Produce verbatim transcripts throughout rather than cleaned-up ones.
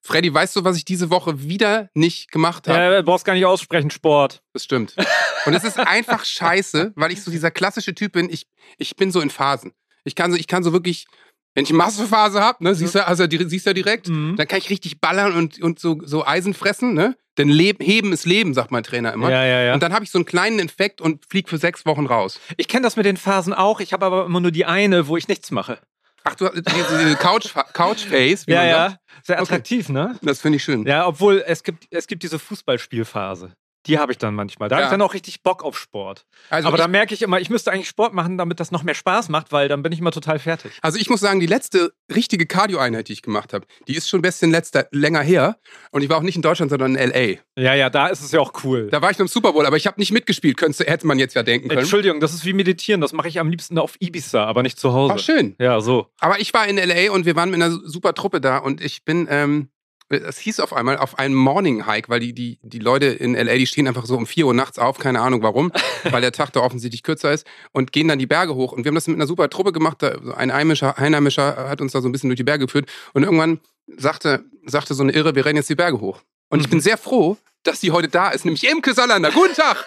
Freddy, weißt du, was ich diese Woche wieder nicht gemacht habe? Ja, du brauchst gar nicht aussprechen, Sport. Das stimmt. Und es ist einfach scheiße, weil ich so dieser klassische Typ bin. Ich, ich bin so in Phasen. Ich kann so, ich kann so wirklich, wenn ich eine Massephase habe, ne, siehst du, also siehst du ja direkt, Mhm. dann kann ich richtig ballern und, und so, so Eisen fressen, ne? Denn Leb, Heben ist Leben, sagt mein Trainer immer. Ja, ja, ja. Und dann habe ich so einen kleinen Infekt und flieg für sechs Wochen raus. Ich kenne das mit den Phasen auch. Ich habe aber immer nur die eine, wo ich nichts mache. Ach, du diese, diese Couch, Couch-Face, wie Ja, man ja. sagt. Sehr attraktiv, okay. Ne? Das finde ich schön. Ja, obwohl es gibt, es gibt diese Fußballspielphase. Die habe ich dann manchmal. Da Ja. habe ich dann auch richtig Bock auf Sport. Also aber ich, da merke ich immer, ich müsste eigentlich Sport machen, damit das noch mehr Spaß macht, weil dann bin ich immer total fertig. Also ich muss sagen, die letzte richtige Cardio-Einheit, die ich gemacht habe, die ist schon ein bisschen letzter, länger her. Und ich war auch nicht in Deutschland, sondern in L A. Ja, ja, da ist es ja auch cool. Da war ich beim Super Bowl, aber ich habe nicht mitgespielt. Könnte, hätte man jetzt ja denken können. Entschuldigung, das ist wie Meditieren. Das mache ich am liebsten auf Ibiza, aber nicht zu Hause. Ach, schön. Ja, so. Aber ich war in L A und wir waren mit einer super Truppe da und ich bin, ähm, es hieß auf einmal, auf einem Morning Hike, weil die, die, die Leute in L A, die stehen einfach so um vier Uhr nachts auf, keine Ahnung warum, weil der Tag da offensichtlich kürzer ist und gehen dann die Berge hoch. Und wir haben das mit einer super Truppe gemacht, da, ein Einheimischer, Einheimischer hat uns da so ein bisschen durch die Berge geführt und irgendwann sagte, sagte so eine Irre, wir rennen jetzt die Berge hoch. Und ich bin sehr froh, dass die heute da ist, nämlich Imke Salander. Guten Tag!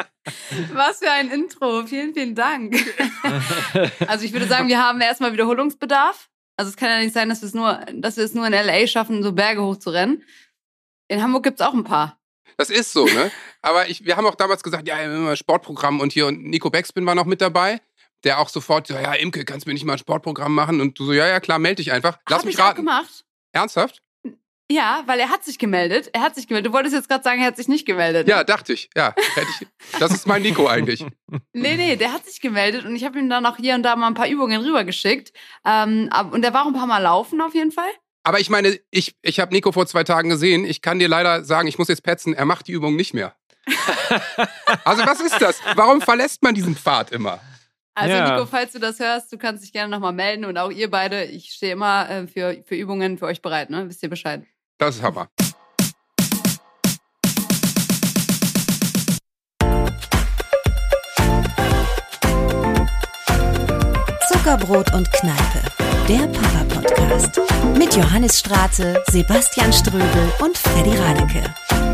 Was für ein Intro, vielen, vielen Dank. Also ich würde sagen, wir haben erstmal Wiederholungsbedarf. Also es kann ja nicht sein, dass wir es nur, dass wir es nur in L A schaffen, so Berge hochzurennen. In Hamburg gibt es auch ein paar. Das ist so, ne? Aber ich, wir haben auch damals gesagt, ja, immer Sportprogramm und hier und Nico Beckspin war noch mit dabei, der auch sofort, ja, ja, Imke, kannst du mir nicht mal ein Sportprogramm machen? Und du so, ja, ja, klar, melde dich einfach. Lass Hab mich ich auch raten. gemacht. Ernsthaft? Ja, weil er hat sich gemeldet. Er hat sich gemeldet. Du wolltest jetzt gerade sagen, er hat sich nicht gemeldet. Ja, dachte ich. Ja, hätte ich. Das ist mein Nico eigentlich. Nee, nee, der hat sich gemeldet und ich habe ihm dann auch hier und da mal ein paar Übungen rübergeschickt. Ähm, und der war auch ein paar Mal laufen auf jeden Fall. Aber ich meine, ich, ich habe Nico vor zwei Tagen gesehen. Ich kann dir leider sagen, ich muss jetzt petzen, er macht die Übung nicht mehr. Also was ist das? Warum verlässt man diesen Pfad immer? Also Ja. Nico, falls du das hörst, du kannst dich gerne nochmal melden und auch ihr beide. Ich stehe immer äh, für, für Übungen für euch bereit, ne? Wisst ihr Bescheid. Das ist Hammer. Zuckerbrot und Kneipe, der Papa-Podcast. Mit Johannes Strate, Sebastian Ströbel und Freddy Radeke.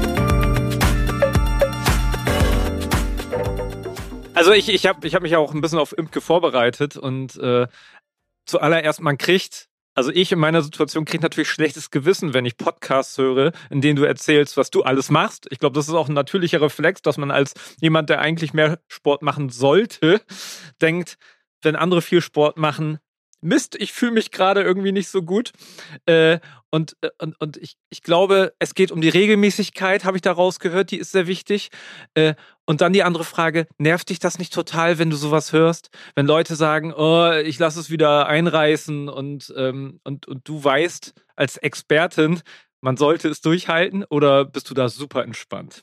Also ich, ich habe ich hab mich auch ein bisschen auf Imke vorbereitet und äh, zuallererst, man kriegt, also ich in meiner Situation kriege natürlich schlechtes Gewissen, wenn ich Podcasts höre, in denen du erzählst, was du alles machst. Ich glaube, das ist auch ein natürlicher Reflex, dass man als jemand, der eigentlich mehr Sport machen sollte, denkt, wenn andere viel Sport machen, Mist, ich fühle mich gerade irgendwie nicht so gut. Äh, und und, und ich, ich glaube, es geht um die Regelmäßigkeit, habe ich daraus gehört, die ist sehr wichtig. Äh, und dann die andere Frage, nervt dich das nicht total, wenn du sowas hörst? Wenn Leute sagen, oh, ich lasse es wieder einreißen und, ähm, und, und du weißt als Expertin, man sollte es durchhalten, oder bist du da super entspannt?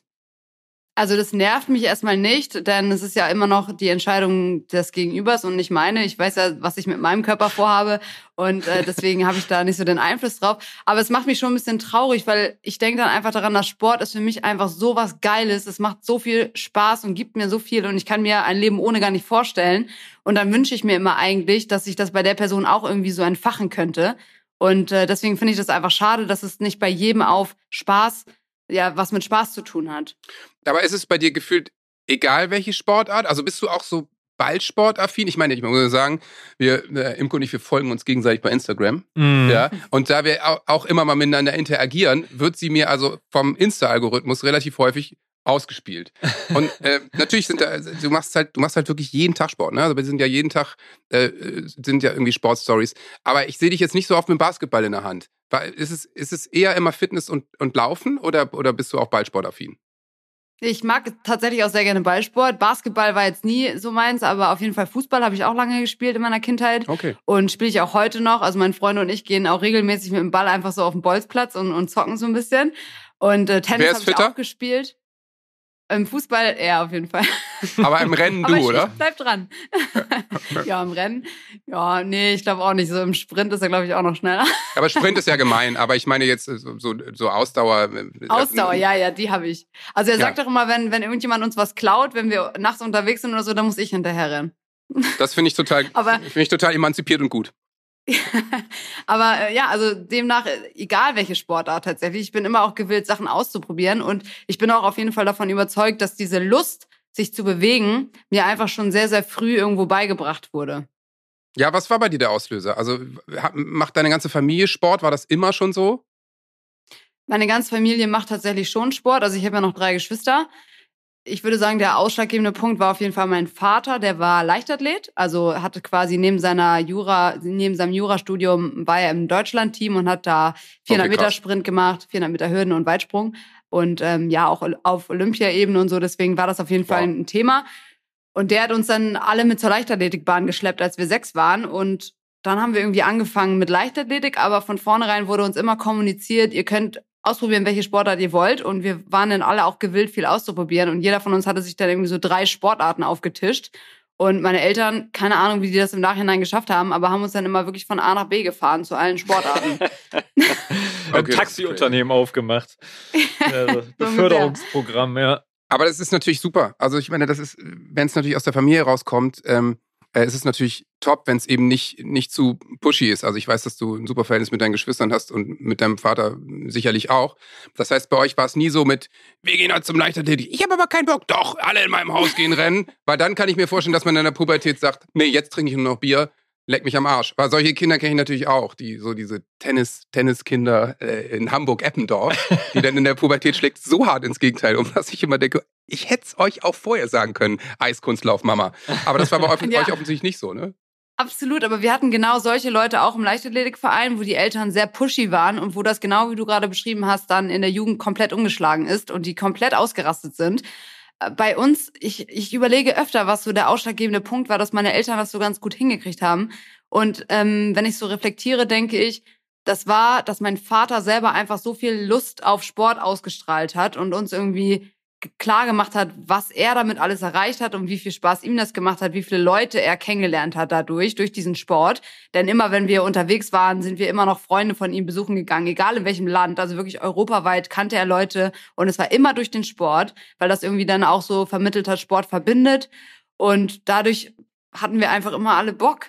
Also das nervt mich erstmal nicht, denn es ist ja immer noch die Entscheidung des Gegenübers und nicht meine. Ich weiß ja, was ich mit meinem Körper vorhabe und äh, deswegen habe ich da nicht so den Einfluss drauf. Aber es macht mich schon ein bisschen traurig, weil ich denke dann einfach daran, dass Sport ist für mich einfach so was Geiles. Es macht so viel Spaß und gibt mir so viel und ich kann mir ein Leben ohne gar nicht vorstellen. Und dann wünsche ich mir immer eigentlich, dass ich das bei der Person auch irgendwie so entfachen könnte. Und äh, deswegen finde ich das einfach schade, dass es nicht bei jedem auf Spaß, ja, was mit Spaß zu tun hat. Aber ist es bei dir gefühlt egal, welche Sportart? Also bist du auch so Ballsportaffin? Ich meine, ich muss sagen, wir, äh, Imko und ich, wir folgen uns gegenseitig bei Instagram. Mm. Ja, und da wir auch, auch immer mal miteinander interagieren, wird sie mir also vom Insta-Algorithmus relativ häufig ausgespielt. Und äh, natürlich sind da, du machst halt, du machst halt wirklich jeden Tag Sport, ne? Also wir sind ja jeden Tag, äh, sind ja irgendwie Sportstories. Aber ich sehe dich jetzt nicht so oft mit dem Basketball in der Hand. Ist es, ist es eher immer Fitness und, und Laufen oder, oder bist du auch Ballsportaffin? Ich mag tatsächlich auch sehr gerne Ballsport. Basketball war jetzt nie so meins, aber auf jeden Fall Fußball habe ich auch lange gespielt in meiner Kindheit. Okay. Und spiele ich auch heute noch. Also meine Freunde und ich gehen auch regelmäßig mit dem Ball einfach so auf den Bolzplatz und, und zocken so ein bisschen. Und äh, Tennis habe ich fitter? auch gespielt. Im Fußball, ja, auf jeden Fall. Aber im Rennen du, Aber ich, oder? ich bleib dran. Ja, im Rennen. Ja, nee, ich glaube auch nicht. So im Sprint ist er, glaube ich, auch noch schneller. Aber Sprint ist ja gemein. Aber ich meine jetzt so, so, so Ausdauer. Ausdauer, ja, ja, die habe ich. Also er Ja. sagt doch immer, wenn, wenn irgendjemand uns was klaut, wenn wir nachts unterwegs sind oder so, dann muss ich hinterher rennen. Das finde ich total, Aber- finde ich total emanzipiert und gut. Aber äh, ja, also demnach, egal welche Sportart tatsächlich, ich bin immer auch gewillt, Sachen auszuprobieren. Und ich bin auch auf jeden Fall davon überzeugt, dass diese Lust, sich zu bewegen, mir einfach schon sehr, sehr früh irgendwo beigebracht wurde. Ja, was war bei dir der Auslöser? Also macht deine ganze Familie Sport? War das immer schon so? Meine ganze Familie macht tatsächlich schon Sport. Also ich habe ja noch drei Geschwister. Ich würde sagen, der ausschlaggebende Punkt war auf jeden Fall mein Vater, der war Leichtathlet, also hatte quasi neben seiner Jura, neben seinem Jurastudium war er im Deutschlandteam und hat da vierhundert Meter Sprint gemacht, vierhundert Meter Hürden und Weitsprung und ähm, ja auch auf Olympiaebene und so, deswegen war das auf jeden wow. Fall ein Thema. Und der hat uns dann alle mit zur Leichtathletikbahn geschleppt, als wir sechs waren und dann haben wir irgendwie angefangen mit Leichtathletik, aber von vornherein wurde uns immer kommuniziert, ihr könnt ausprobieren, welche Sportart ihr wollt. Und wir waren dann alle auch gewillt, viel auszuprobieren. Und jeder von uns hatte sich dann irgendwie so drei Sportarten aufgetischt. Und meine Eltern, keine Ahnung, wie die das im Nachhinein geschafft haben, aber haben uns dann immer wirklich von A nach B gefahren zu allen Sportarten. Ein Taxiunternehmen aufgemacht. Ja, Beförderungsprogramm, ja. Aber das ist natürlich super. Also ich meine, das ist, wenn es natürlich aus der Familie rauskommt, ähm, äh, es ist natürlich top, wenn es eben nicht, nicht zu pushy ist. Also ich weiß, dass du ein super Verhältnis mit deinen Geschwistern hast und mit deinem Vater sicherlich auch. Das heißt, bei euch war es nie so mit, wir gehen heute zum Leichtathletik. Ich habe aber keinen Bock. Doch, alle in meinem Haus gehen rennen. Weil dann kann ich mir vorstellen, dass man in der Pubertät sagt, nee, jetzt trinke ich nur noch Bier. Leck mich am Arsch. Weil solche Kinder kenne ich natürlich auch, die so diese Tennis, Tenniskinder äh, in Hamburg-Eppendorf, die dann in der Pubertät schlägt so hart ins Gegenteil, um was ich immer denke, ich hätte es euch auch vorher sagen können, Eiskunstlauf, Mama. Aber das war bei euch, ja. euch offensichtlich nicht so, ne? Absolut, aber wir hatten genau solche Leute auch im Leichtathletikverein, wo die Eltern sehr pushy waren und wo das genau, wie du gerade beschrieben hast, dann in der Jugend komplett umgeschlagen ist und die komplett ausgerastet sind. Bei uns, ich, ich überlege öfter, was so der ausschlaggebende Punkt war, dass meine Eltern das so ganz gut hingekriegt haben. Und ähm, wenn ich so reflektiere, denke ich, das war, dass mein Vater selber einfach so viel Lust auf Sport ausgestrahlt hat und uns irgendwie klar gemacht hat, was er damit alles erreicht hat und wie viel Spaß ihm das gemacht hat, wie viele Leute er kennengelernt hat dadurch, durch diesen Sport. Denn immer, wenn wir unterwegs waren, sind wir immer noch Freunde von ihm besuchen gegangen, egal in welchem Land. Also wirklich europaweit kannte er Leute und es war immer durch den Sport, weil das irgendwie dann auch so vermittelt hat, Sport verbindet. Und dadurch hatten wir einfach immer alle Bock.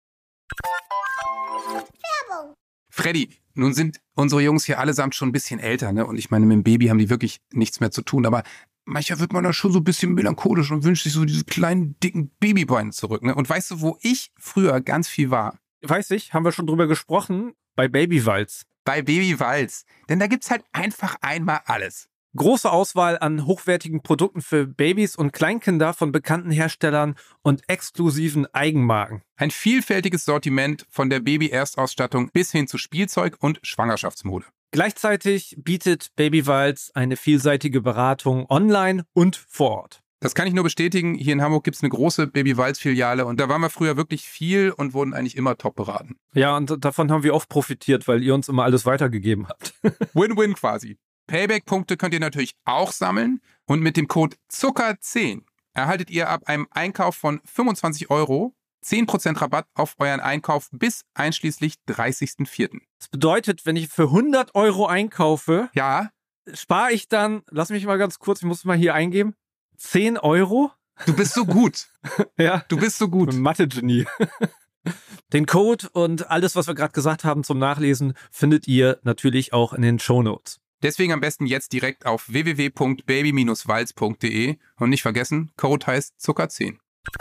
Werbung. Freddy, nun sind unsere Jungs hier allesamt schon ein bisschen älter, ne? Und ich meine, mit dem Baby haben die wirklich nichts mehr zu tun. Aber manchmal wird man da schon so ein bisschen melancholisch und wünscht sich so diese kleinen, dicken Babybeine zurück, ne? Und weißt du, wo ich früher ganz viel war? Weiß ich, haben wir schon drüber gesprochen, bei Babywalz. Bei Babywalz. Denn da gibt's halt einfach einmal alles. Große Auswahl an hochwertigen Produkten für Babys und Kleinkinder von bekannten Herstellern und exklusiven Eigenmarken. Ein vielfältiges Sortiment von der Baby-Erstausstattung bis hin zu Spielzeug und Schwangerschaftsmode. Gleichzeitig bietet Babywalz eine vielseitige Beratung online und vor Ort. Das kann ich nur bestätigen. Hier in Hamburg gibt es eine große Babywalz-Filiale und da waren wir früher wirklich viel und wurden eigentlich immer top beraten. Ja, und davon haben wir oft profitiert, weil ihr uns immer alles weitergegeben habt. Win-win quasi. Payback-Punkte könnt ihr natürlich auch sammeln und mit dem Code Zucker zehn erhaltet ihr ab einem Einkauf von fünfundzwanzig Euro zehn Prozent Rabatt auf euren Einkauf bis einschließlich dreißigsten vierten Das bedeutet, wenn ich für hundert Euro einkaufe, ja, spare ich dann, lass mich mal ganz kurz, ich muss es mal hier eingeben, zehn Euro? Du bist so gut. Ja, du bist so gut. Mathe-Genie. Den Code und alles, was wir gerade gesagt haben zum Nachlesen, findet ihr natürlich auch in den Shownotes. Deswegen am besten jetzt direkt auf w w w punkt baby Bindestrich walz punkt d e und nicht vergessen, Code heißt Zucker zehn.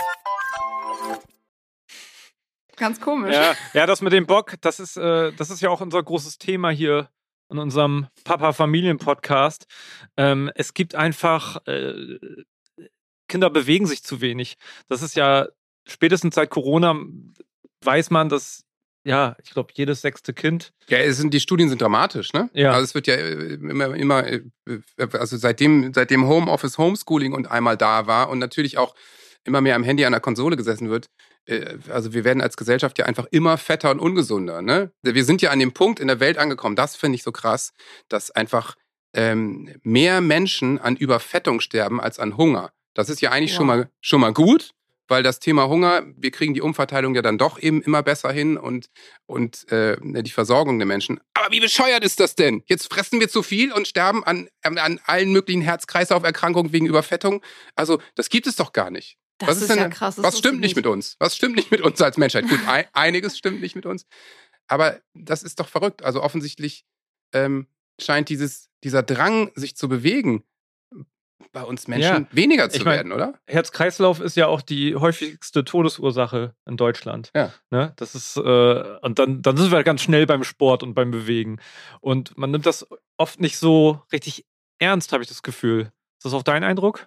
Ganz komisch. Ja, ja, das mit dem Bock, das ist, äh, das ist ja auch unser großes Thema hier in unserem Papa-Familien-Podcast. Ähm, es gibt einfach, äh, Kinder bewegen sich zu wenig. Das ist ja spätestens seit Corona, weiß man, dass ja, ich glaube, jedes sechste Kind. Ja, es sind, die Studien sind dramatisch, ne? Ja. Also es wird ja immer, immer, also seitdem, seitdem Homeoffice, Homeschooling und einmal da war und natürlich auch immer mehr am Handy an der Konsole gesessen wird, also wir werden als Gesellschaft ja einfach immer fetter und ungesunder, ne? Wir sind ja an dem Punkt in der Welt angekommen, das finde ich so krass, dass einfach ähm, mehr Menschen an Überfettung sterben als an Hunger. Das ist ja eigentlich wow. schon mal, schon mal gut. Weil das Thema Hunger, wir kriegen die Umverteilung ja dann doch eben immer besser hin und, und äh, die Versorgung der Menschen. Aber wie bescheuert ist das denn? Jetzt fressen wir zu viel und sterben an, an allen möglichen Herz-Kreislauf-Erkrankungen wegen Überfettung. Also das gibt es doch gar nicht. Das was ist, ist denn, ja krass. Das was wusste stimmt ich nicht mit uns? Was stimmt nicht mit uns als Menschheit? Gut, ein, einiges stimmt nicht mit uns. Aber das ist doch verrückt. Also offensichtlich ähm, scheint dieses, dieser Drang, sich zu bewegen, bei uns Menschen Ja, weniger zu ich mein, werden, oder? Herz-Kreislauf ist ja auch die häufigste Todesursache in Deutschland. Ja. Ne? Das ist, äh, und dann, dann sind wir ganz schnell beim Sport und beim Bewegen. Und man nimmt das oft nicht so richtig ernst, habe ich das Gefühl. Ist das auch dein Eindruck?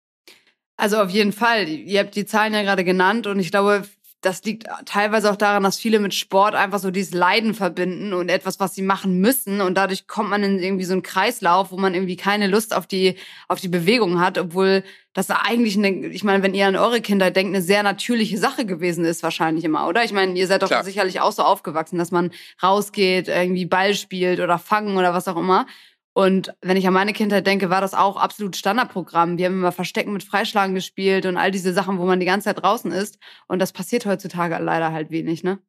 Also auf jeden Fall. Ihr habt die Zahlen ja gerade genannt und ich glaube, das liegt teilweise auch daran, dass viele mit Sport einfach so dieses Leiden verbinden und etwas, was sie machen müssen und dadurch kommt man in irgendwie so einen Kreislauf, wo man irgendwie keine Lust auf die auf die Bewegung hat, obwohl das eigentlich eine, ich meine, wenn ihr an eure Kinder denkt, eine sehr natürliche Sache gewesen ist wahrscheinlich immer, oder? Ich meine, ihr seid doch Klar. sicherlich auch so aufgewachsen, dass man rausgeht, irgendwie Ball spielt oder fangen oder was auch immer. Und wenn ich an meine Kindheit denke, war das auch absolut Standardprogramm. Wir haben immer Verstecken mit Freischlagen gespielt und all diese Sachen, wo man die ganze Zeit draußen ist. Und das passiert heutzutage leider halt wenig, ne?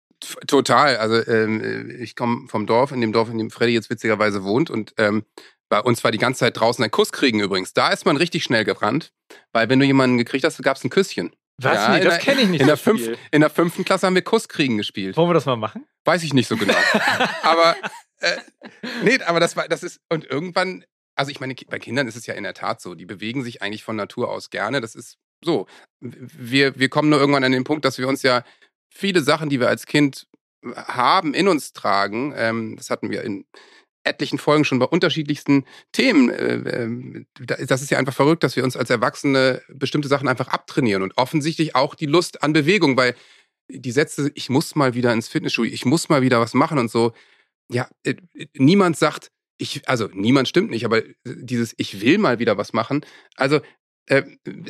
Total. Also ähm, ich komme vom Dorf, in dem Dorf, in dem Freddy jetzt witzigerweise wohnt. Und ähm, bei uns war die ganze Zeit draußen ein Kuss kriegen übrigens. Da ist man richtig schnell gerannt. Weil wenn du jemanden gekriegt hast, gab es ein Küsschen. Was? Ja, Nee, in das der- kenne ich nicht. In der, das fünf, Spiel. in der fünften Klasse haben wir Kusskriegen gespielt. Wollen wir das mal machen? Weiß ich nicht so genau. aber äh, nee, aber das war, das ist, und irgendwann, also ich meine, bei Kindern ist es ja in der Tat so, die bewegen sich eigentlich von Natur aus gerne. Das ist so. Wir, wir kommen nur irgendwann an den Punkt, dass wir uns ja viele Sachen, die wir als Kind haben, in uns tragen. Ähm, das hatten wir in etlichen Folgen schon bei unterschiedlichsten Themen. Äh, äh, das ist ja einfach verrückt, dass wir uns als Erwachsene bestimmte Sachen einfach abtrainieren und offensichtlich auch die Lust an Bewegung, weil die Sätze, ich muss mal wieder ins Fitnessstudio, ich muss mal wieder was machen und so, ja, äh, niemand sagt, ich, also niemand stimmt nicht, aber dieses, ich will mal wieder was machen, also äh,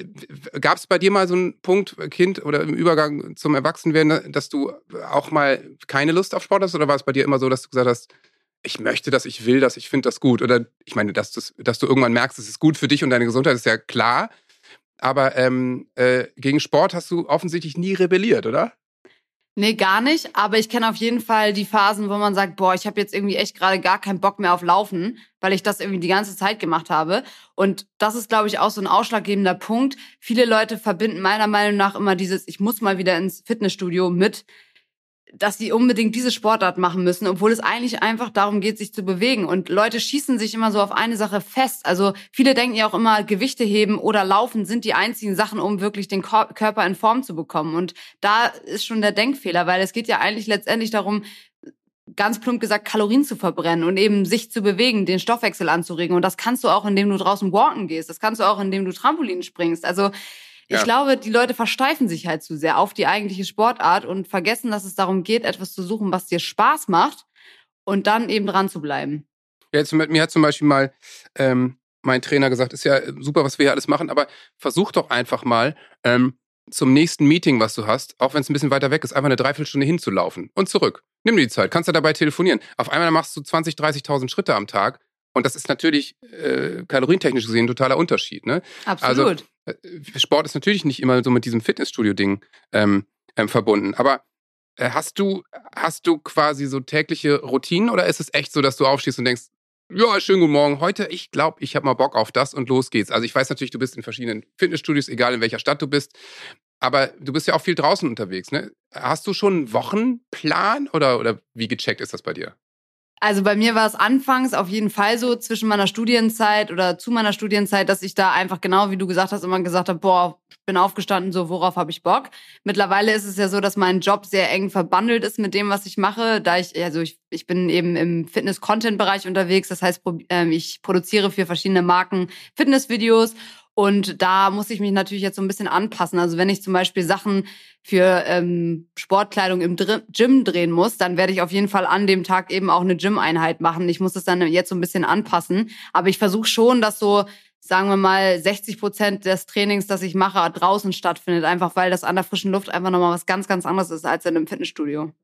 gab es bei dir mal so einen Punkt, Kind oder im Übergang zum Erwachsenwerden, dass du auch mal keine Lust auf Sport hast oder war es bei dir immer so, dass du gesagt hast, ich möchte das, ich will das, ich finde das gut oder ich meine, dass, das, dass du irgendwann merkst, es ist gut für dich und deine Gesundheit, ist ja klar, aber ähm, äh, gegen Sport hast du offensichtlich nie rebelliert, oder? Nee, gar nicht. Aber ich kenne auf jeden Fall die Phasen, wo man sagt, boah, ich habe jetzt irgendwie echt gerade gar keinen Bock mehr auf Laufen, weil ich das irgendwie die ganze Zeit gemacht habe. Und das ist, glaube ich, auch so ein ausschlaggebender Punkt. Viele Leute verbinden meiner Meinung nach immer dieses, ich muss mal wieder ins Fitnessstudio mit, dass sie unbedingt diese Sportart machen müssen, obwohl es eigentlich einfach darum geht, sich zu bewegen. Und Leute schießen sich immer so auf eine Sache fest. Also viele denken ja auch immer, Gewichte heben oder laufen sind die einzigen Sachen, um wirklich den Kor- Körper in Form zu bekommen. Und da ist schon der Denkfehler, weil es geht ja eigentlich letztendlich darum, ganz plump gesagt, Kalorien zu verbrennen und eben sich zu bewegen, den Stoffwechsel anzuregen. Und das kannst du auch, indem du draußen walken gehst. Das kannst du auch, indem du Trampolin springst. Also ich Ja. glaube, die Leute versteifen sich halt zu sehr auf die eigentliche Sportart und vergessen, dass es darum geht, etwas zu suchen, was dir Spaß macht und dann eben dran zu bleiben. Ja, jetzt, mit mir hat zum Beispiel mal ähm, mein Trainer gesagt, ist ja super, was wir hier alles machen, aber versuch doch einfach mal ähm, zum nächsten Meeting, was du hast, auch wenn es ein bisschen weiter weg ist, einfach eine Dreiviertelstunde hinzulaufen und zurück. Nimm dir die Zeit, kannst du dabei telefonieren. Auf einmal machst du zwanzig, dreißigtausend Schritte am Tag und das ist natürlich äh, kalorientechnisch gesehen ein totaler Unterschied. Ne? Absolut. Also, Sport ist natürlich nicht immer so mit diesem Fitnessstudio-Ding ähm, ähm, verbunden. Aber äh, hast du hast du quasi so tägliche Routinen oder ist es echt so, dass du aufstehst und denkst, ja, schönen guten Morgen, heute, ich glaube, ich habe mal Bock auf das und los geht's. Also ich weiß natürlich, du bist in verschiedenen Fitnessstudios, egal in welcher Stadt du bist, aber du bist ja auch viel draußen unterwegs. Ne? Hast du schon einen Wochenplan oder, oder wie gecheckt ist das bei dir? Also bei mir war es anfangs auf jeden Fall so zwischen meiner Studienzeit oder zu meiner Studienzeit, dass ich da einfach genau, wie du gesagt hast, immer gesagt habe, boah, ich bin aufgestanden, so worauf habe ich Bock. Mittlerweile ist es ja so, dass mein Job sehr eng verbandelt ist mit dem, was ich mache, da ich, also ich, ich bin eben im Fitness-Content-Bereich unterwegs, das heißt, ich produziere für verschiedene Marken Fitnessvideos. Und da muss ich mich natürlich jetzt so ein bisschen anpassen. Also wenn ich zum Beispiel Sachen für ähm, Sportkleidung im Dr- Gym drehen muss, dann werde ich auf jeden Fall an dem Tag eben auch eine Gym-Einheit machen. Ich muss das dann jetzt so ein bisschen anpassen. Aber ich versuche schon, dass so, sagen wir mal, sechzig Prozent des Trainings, das ich mache, draußen stattfindet. Einfach weil das an der frischen Luft einfach nochmal was ganz, ganz anderes ist als in einem Fitnessstudio.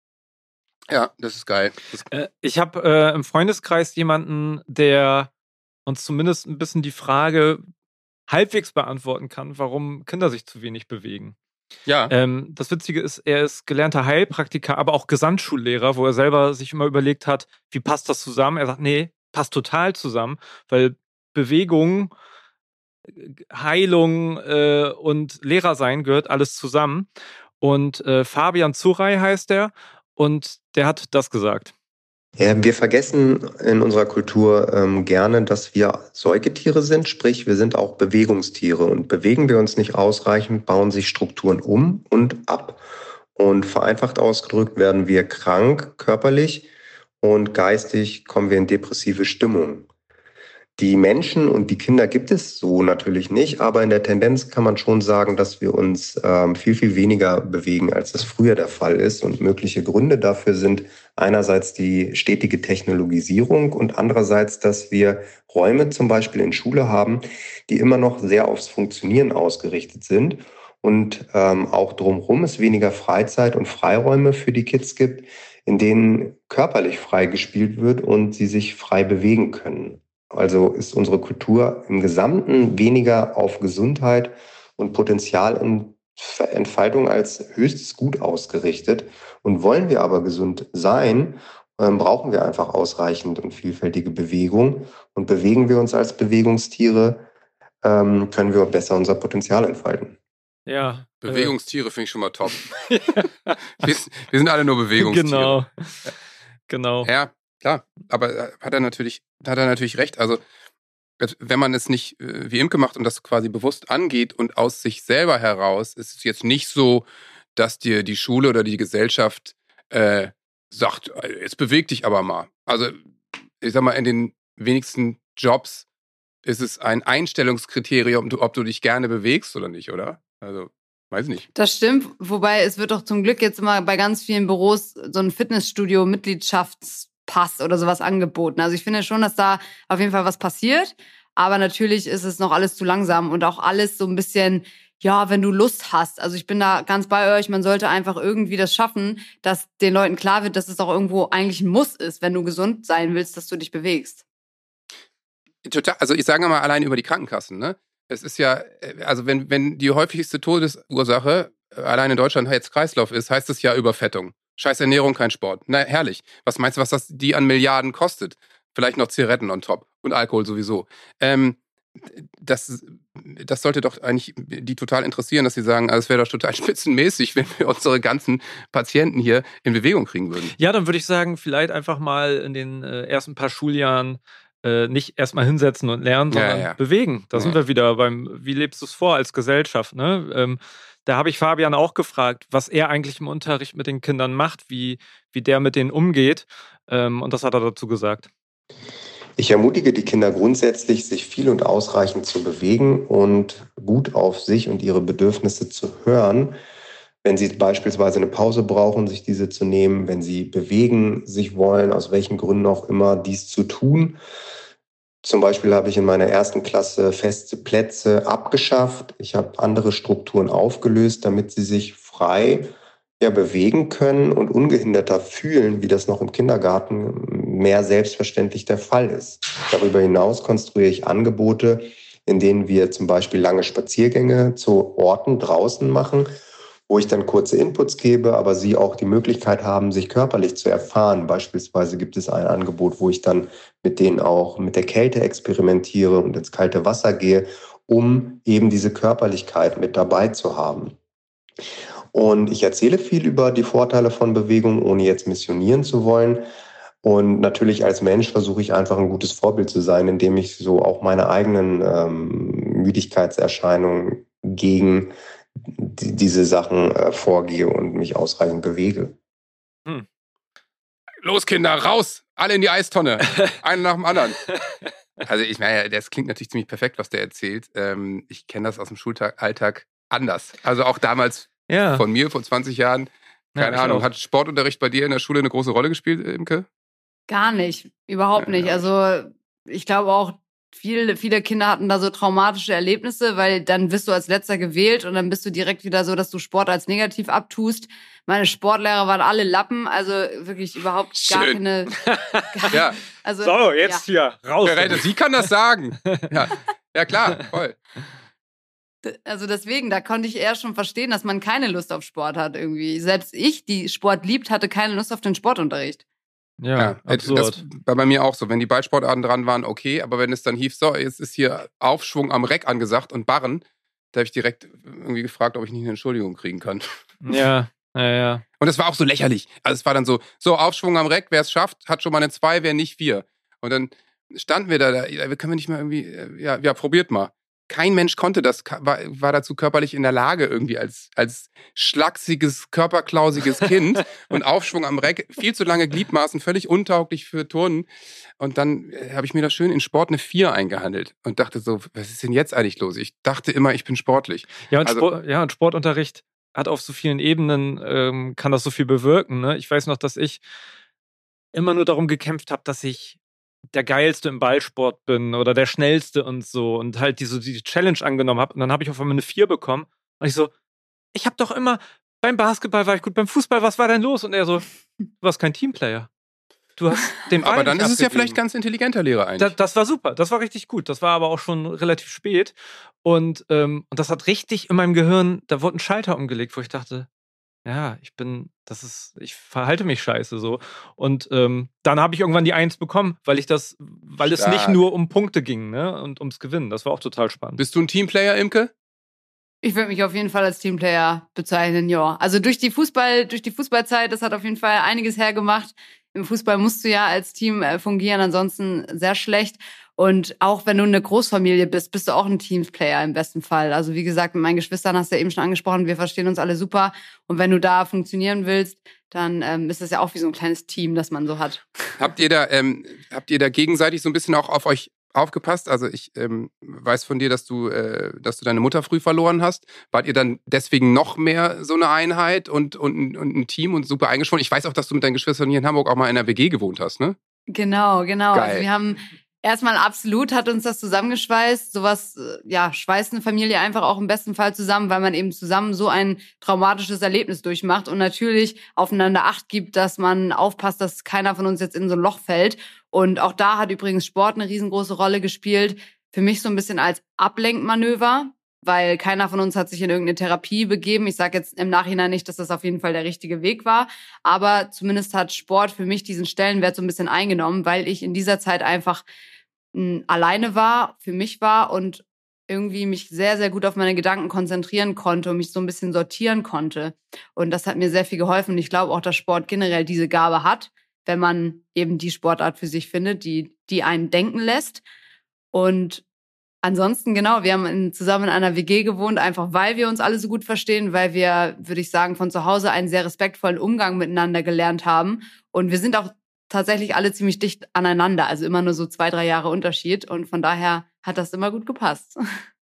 Ja, das ist geil. Das Äh, ich habe äh, im Freundeskreis jemanden, der uns zumindest ein bisschen die Frage halbwegs beantworten kann, warum Kinder sich zu wenig bewegen. ja. Ähm, das Witzige ist, er ist gelernter Heilpraktiker, aber auch Gesamtschullehrer, wo er selber sich immer überlegt hat, wie passt das zusammen? Er sagt, nee, passt total zusammen, weil Bewegung Heilung äh, und Lehrer sein gehört alles zusammen. Und äh, Fabian Zurey heißt er und der hat das gesagt. Ja, wir vergessen in unserer Kultur ähm, gerne, dass wir Säugetiere sind, sprich wir sind auch Bewegungstiere. Und bewegen wir uns nicht ausreichend, bauen sich Strukturen um und ab. Und vereinfacht ausgedrückt werden wir krank körperlich und geistig kommen wir in depressive Stimmung. Die Menschen und die Kinder gibt es so natürlich nicht, aber in der Tendenz kann man schon sagen, dass wir uns ähm, viel, viel weniger bewegen, als das früher der Fall ist. Und mögliche Gründe dafür sind einerseits die stetige Technologisierung und andererseits, dass wir Räume zum Beispiel in Schule haben, die immer noch sehr aufs Funktionieren ausgerichtet sind. Und ähm, auch drumherum es weniger Freizeit und Freiräume für die Kids gibt, in denen körperlich frei gespielt wird und sie sich frei bewegen können. Also ist unsere Kultur im Gesamten weniger auf Gesundheit und Potenzialentfaltung als höchstes Gut ausgerichtet. Und wollen wir aber gesund sein, ähm, brauchen wir einfach ausreichend und vielfältige Bewegung. Und bewegen wir uns als Bewegungstiere, ähm, können wir besser unser Potenzial entfalten. Ja. Bewegungstiere finde ich schon mal top. wir, wir sind alle nur Bewegungstiere. Genau. Genau. Ja, klar. Aber hat er natürlich, hat er natürlich recht. Also, wenn man es nicht äh, wie Imke macht und das quasi bewusst angeht und aus sich selber heraus, ist es jetzt nicht so, dass dir die Schule oder die Gesellschaft äh, sagt, jetzt beweg dich aber mal. Also, ich sag mal, in den wenigsten Jobs ist es ein Einstellungskriterium, ob du, ob du dich gerne bewegst oder nicht, oder? Also, weiß ich nicht. Das stimmt, wobei es wird doch zum Glück jetzt immer bei ganz vielen Büros so ein Fitnessstudio-Mitgliedschaftspass oder sowas angeboten. Also ich finde schon, dass da auf jeden Fall was passiert, aber natürlich ist es noch alles zu langsam und auch alles so ein bisschen, ja, wenn du Lust hast. Also ich bin da ganz bei euch, man sollte einfach irgendwie das schaffen, dass den Leuten klar wird, dass es auch irgendwo eigentlich ein Muss ist, wenn du gesund sein willst, dass du dich bewegst. Total, also ich sage mal allein über die Krankenkassen, ne? Es ist ja, also wenn, wenn die häufigste Todesursache allein in Deutschland Herz-Kreislauf ist, heißt es ja Überfettung. Scheiß Ernährung, kein Sport. Na, herrlich. Was meinst du, was das die an Milliarden kostet? Vielleicht noch Zigaretten on top und Alkohol sowieso. Ähm, das, das sollte doch eigentlich die total interessieren, dass sie sagen, also es wäre doch total spitzenmäßig, wenn wir unsere ganzen Patienten hier in Bewegung kriegen würden. Ja, dann würde ich sagen, vielleicht einfach mal in den äh, ersten paar Schuljahren Äh, nicht erstmal hinsetzen und lernen, sondern ja, ja. bewegen. Da ja. sind wir wieder beim, wie lebst du es vor als Gesellschaft? Ne? Ähm, da habe ich Fabian auch gefragt, was er eigentlich im Unterricht mit den Kindern macht, wie, wie der mit denen umgeht. Ähm, und das hat er dazu gesagt. Ich ermutige die Kinder grundsätzlich, sich viel und ausreichend zu bewegen und gut auf sich und ihre Bedürfnisse zu hören. Wenn sie beispielsweise eine Pause brauchen, sich diese zu nehmen, wenn sie bewegen sich wollen, aus welchen Gründen auch immer, dies zu tun. Zum Beispiel habe ich in meiner ersten Klasse feste Plätze abgeschafft. Ich habe andere Strukturen aufgelöst, damit sie sich frei ja, bewegen können und ungehinderter fühlen, wie das noch im Kindergarten mehr selbstverständlich der Fall ist. Darüber hinaus konstruiere ich Angebote, in denen wir zum Beispiel lange Spaziergänge zu Orten draußen machen, wo ich dann kurze Inputs gebe, aber sie auch die Möglichkeit haben, sich körperlich zu erfahren. Beispielsweise gibt es ein Angebot, wo ich dann mit denen auch mit der Kälte experimentiere und ins kalte Wasser gehe, um eben diese Körperlichkeit mit dabei zu haben. Und ich erzähle viel über die Vorteile von Bewegung, ohne jetzt missionieren zu wollen. Und natürlich als Mensch versuche ich einfach ein gutes Vorbild zu sein, indem ich so auch meine eigenen ähm, Müdigkeitserscheinungen gegen die, diese Sachen äh, vorgehe und mich ausreichend bewege. Hm. Los Kinder, raus! Alle in die Eistonne! Einen nach dem anderen. Also ich meine, das klingt natürlich ziemlich perfekt, was der erzählt. Ähm, ich kenne das aus dem Schulalltag anders. Also auch damals ja. von mir, vor zwanzig Jahren. Keine ja, Ahnung, auch. Hat Sportunterricht bei dir in der Schule eine große Rolle gespielt, Imke? Gar nicht, überhaupt nicht. Also ich glaube auch, viele, viele Kinder hatten da so traumatische Erlebnisse, weil dann wirst du als Letzter gewählt und dann bist du direkt wieder so, dass du Sport als negativ abtust. Meine Sportlehrer waren alle Lappen, also wirklich überhaupt Schön. gar keine... Gar, ja. also, so, jetzt ja. hier, raus. Ja, sie kann das sagen. ja. ja, klar, voll. Also deswegen, da konnte ich eher schon verstehen, dass man keine Lust auf Sport hat irgendwie. Selbst ich, die Sport liebt, hatte keine Lust auf den Sportunterricht. Ja, Ja, absurd. das war bei mir auch so. Wenn die Ballsportarten dran waren, okay, aber wenn es dann hieß, so, jetzt ist hier Aufschwung am Reck angesagt und Barren, da habe ich direkt irgendwie gefragt, ob ich nicht eine Entschuldigung kriegen kann. Ja, ja, ja. Und es war auch so lächerlich. Also es war dann so, so Aufschwung am Reck, wer es schafft, hat schon mal eine zwei, wer nicht vier. Und dann standen wir da, da können wir nicht mal irgendwie, ja, ja, probiert mal. Kein Mensch konnte das, war, war dazu körperlich in der Lage, irgendwie als, als schlachsiges, körperklausiges Kind und Aufschwung am Reck, viel zu lange Gliedmaßen, völlig untauglich für Turnen. Und dann äh, habe ich mir da schön in Sport eine vier eingehandelt und dachte so, was ist denn jetzt eigentlich los? Ich dachte immer, ich bin sportlich. Ja, und, Also- Sport, ja, und Sportunterricht hat auf so vielen Ebenen, ähm, kann das so viel bewirken. Ne? Ich weiß noch, dass ich immer nur darum gekämpft habe, dass ich der Geilste im Ballsport bin oder der Schnellste und so und halt diese, diese Challenge angenommen habe. Und dann habe ich auf einmal eine vier bekommen. Und ich so, ich habe doch immer, beim Basketball war ich gut, beim Fußball, was war denn los? Und er so, du warst kein Teamplayer. Du hast den Ball Aber dann nicht ist es ja abgegeben. vielleicht ganz intelligenter Lehrer eigentlich. Da, das war super, das war richtig gut. Das war aber auch schon relativ spät. Und, ähm, und das hat richtig in meinem Gehirn, da wurde ein Schalter umgelegt, wo ich dachte, ja, ich bin, das ist, ich verhalte mich scheiße so. Und ähm, dann habe ich irgendwann die Eins bekommen, weil ich das, weil es Stark. nicht nur um Punkte ging, ne? Und ums Gewinnen. Das war auch total spannend. Bist du ein Teamplayer, Imke? Ich würde mich auf jeden Fall als Teamplayer bezeichnen, ja. Also durch die Fußball, durch die Fußballzeit, das hat auf jeden Fall einiges hergemacht. Im Fußball musst du ja als Team äh, fungieren, ansonsten sehr schlecht. Und auch wenn du eine Großfamilie bist, bist du auch ein Teamplayer im besten Fall. Also wie gesagt, mit meinen Geschwistern hast du ja eben schon angesprochen, wir verstehen uns alle super. Und wenn du da funktionieren willst, dann ähm, ist das ja auch wie so ein kleines Team, das man so hat. Habt ihr da, ähm, habt ihr da gegenseitig so ein bisschen auch auf euch aufgepasst? Also ich ähm, weiß von dir, dass du, äh, dass du deine Mutter früh verloren hast. Wart ihr dann deswegen noch mehr so eine Einheit und, und, und ein Team und super eingeschworen? Ich weiß auch, dass du mit deinen Geschwistern hier in Hamburg auch mal in einer W G gewohnt hast, ne? Genau, genau. Geil. Also wir haben erstmal absolut hat uns das zusammengeschweißt. Sowas, äh, ja, schweißt eine Familie einfach auch im besten Fall zusammen, weil man eben zusammen so ein traumatisches Erlebnis durchmacht und natürlich aufeinander Acht gibt, dass man aufpasst, dass keiner von uns jetzt in so ein Loch fällt. Und auch da hat übrigens Sport eine riesengroße Rolle gespielt. Für mich so ein bisschen als Ablenkmanöver, weil keiner von uns hat sich in irgendeine Therapie begeben. Ich sage jetzt im Nachhinein nicht, dass das auf jeden Fall der richtige Weg war, aber zumindest hat Sport für mich diesen Stellenwert so ein bisschen eingenommen, weil ich in dieser Zeit einfach mh, alleine war, für mich war und irgendwie mich sehr, sehr gut auf meine Gedanken konzentrieren konnte und mich so ein bisschen sortieren konnte. Und das hat mir sehr viel geholfen. Und ich glaube auch, dass Sport generell diese Gabe hat, wenn man eben die Sportart für sich findet, die, die einen denken lässt. Und ansonsten, genau, wir haben in, zusammen in einer W G gewohnt, einfach weil wir uns alle so gut verstehen, weil wir, würde ich sagen, von zu Hause einen sehr respektvollen Umgang miteinander gelernt haben. Und wir sind auch tatsächlich alle ziemlich dicht aneinander, also immer nur so zwei, drei Jahre Unterschied. Und von daher hat das immer gut gepasst.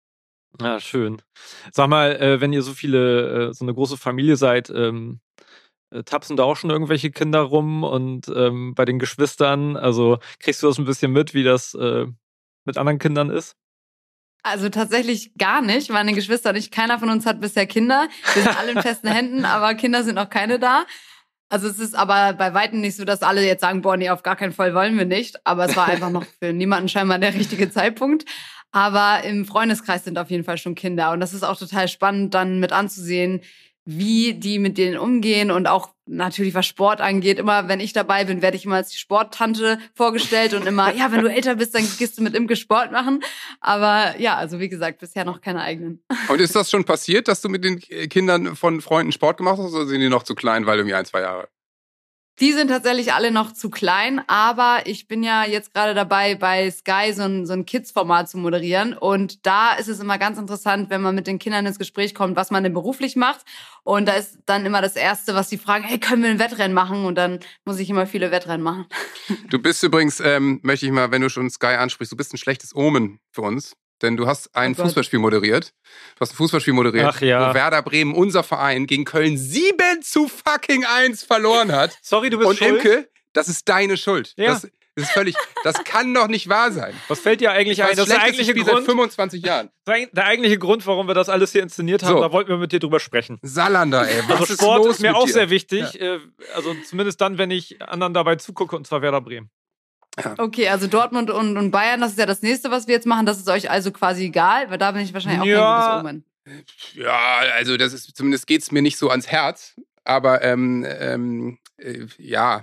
Ja, schön. Sag mal, äh, wenn ihr so viele, äh, so eine große Familie seid, ähm, äh, tapsen da auch schon irgendwelche Kinder rum und ähm, bei den Geschwistern, also kriegst du das ein bisschen mit, wie das äh, mit anderen Kindern ist? Also tatsächlich gar nicht. Meine Geschwister und ich, keiner von uns hat bisher Kinder. Wir sind alle in festen Händen, aber Kinder sind noch keine da. Also es ist aber bei Weitem nicht so, dass alle jetzt sagen, boah, nee, auf gar keinen Fall wollen wir nicht. Aber es war einfach noch für niemanden scheinbar der richtige Zeitpunkt. Aber im Freundeskreis sind auf jeden Fall schon Kinder. Und das ist auch total spannend, dann mit anzusehen, wie die mit denen umgehen und auch natürlich, was Sport angeht. Immer, wenn ich dabei bin, werde ich immer als die Sporttante vorgestellt und immer, ja, wenn du älter bist, dann gehst du mit Imke Sport machen. Aber ja, also wie gesagt, bisher noch keine eigenen. Und ist das schon passiert, dass du mit den Kindern von Freunden Sport gemacht hast, oder sind die noch zu klein, weil irgendwie ein, zwei Jahre? Die sind tatsächlich alle noch zu klein, aber ich bin ja jetzt gerade dabei, bei Sky so ein, so ein Kids-Format zu moderieren. Und da ist es immer ganz interessant, wenn man mit den Kindern ins Gespräch kommt, was man denn beruflich macht. Und da ist dann immer das Erste, was sie fragen, hey, können wir ein Wettrennen machen? Und dann muss ich immer viele Wettrennen machen. Du bist übrigens, ähm, möchte ich mal, wenn du schon Sky ansprichst, du bist ein schlechtes Omen für uns. Denn du hast ein Oh Gott. Fußballspiel moderiert. Du hast ein Fußballspiel moderiert, Ach ja. wo Werder Bremen, unser Verein, gegen Köln sieben zu fucking eins verloren hat. Sorry, du bist Und schuld. Imke, das ist deine Schuld. Ja. Das, das ist völlig, das kann doch nicht wahr sein. Was fällt dir eigentlich ein? Das, Das ist der schlechteste eigentliche Spiel seit Grund, fünfundzwanzig Jahren. der eigentliche Grund, warum wir das alles hier inszeniert haben. So. Da wollten wir mit dir drüber sprechen. Salander, ey, was Also ist Sport los ist mir mit auch dir? sehr wichtig. Äh, Also zumindest dann, wenn ich anderen dabei zugucke, und zwar Werder Bremen. Okay, also Dortmund und, und Bayern, das ist ja das nächste, was wir jetzt machen. Das ist euch also quasi egal, weil da bin ich wahrscheinlich auch Ja. kein gutes Omen. Ja, also das ist, zumindest geht's mir nicht so ans Herz. Aber ähm, ähm, äh, ja,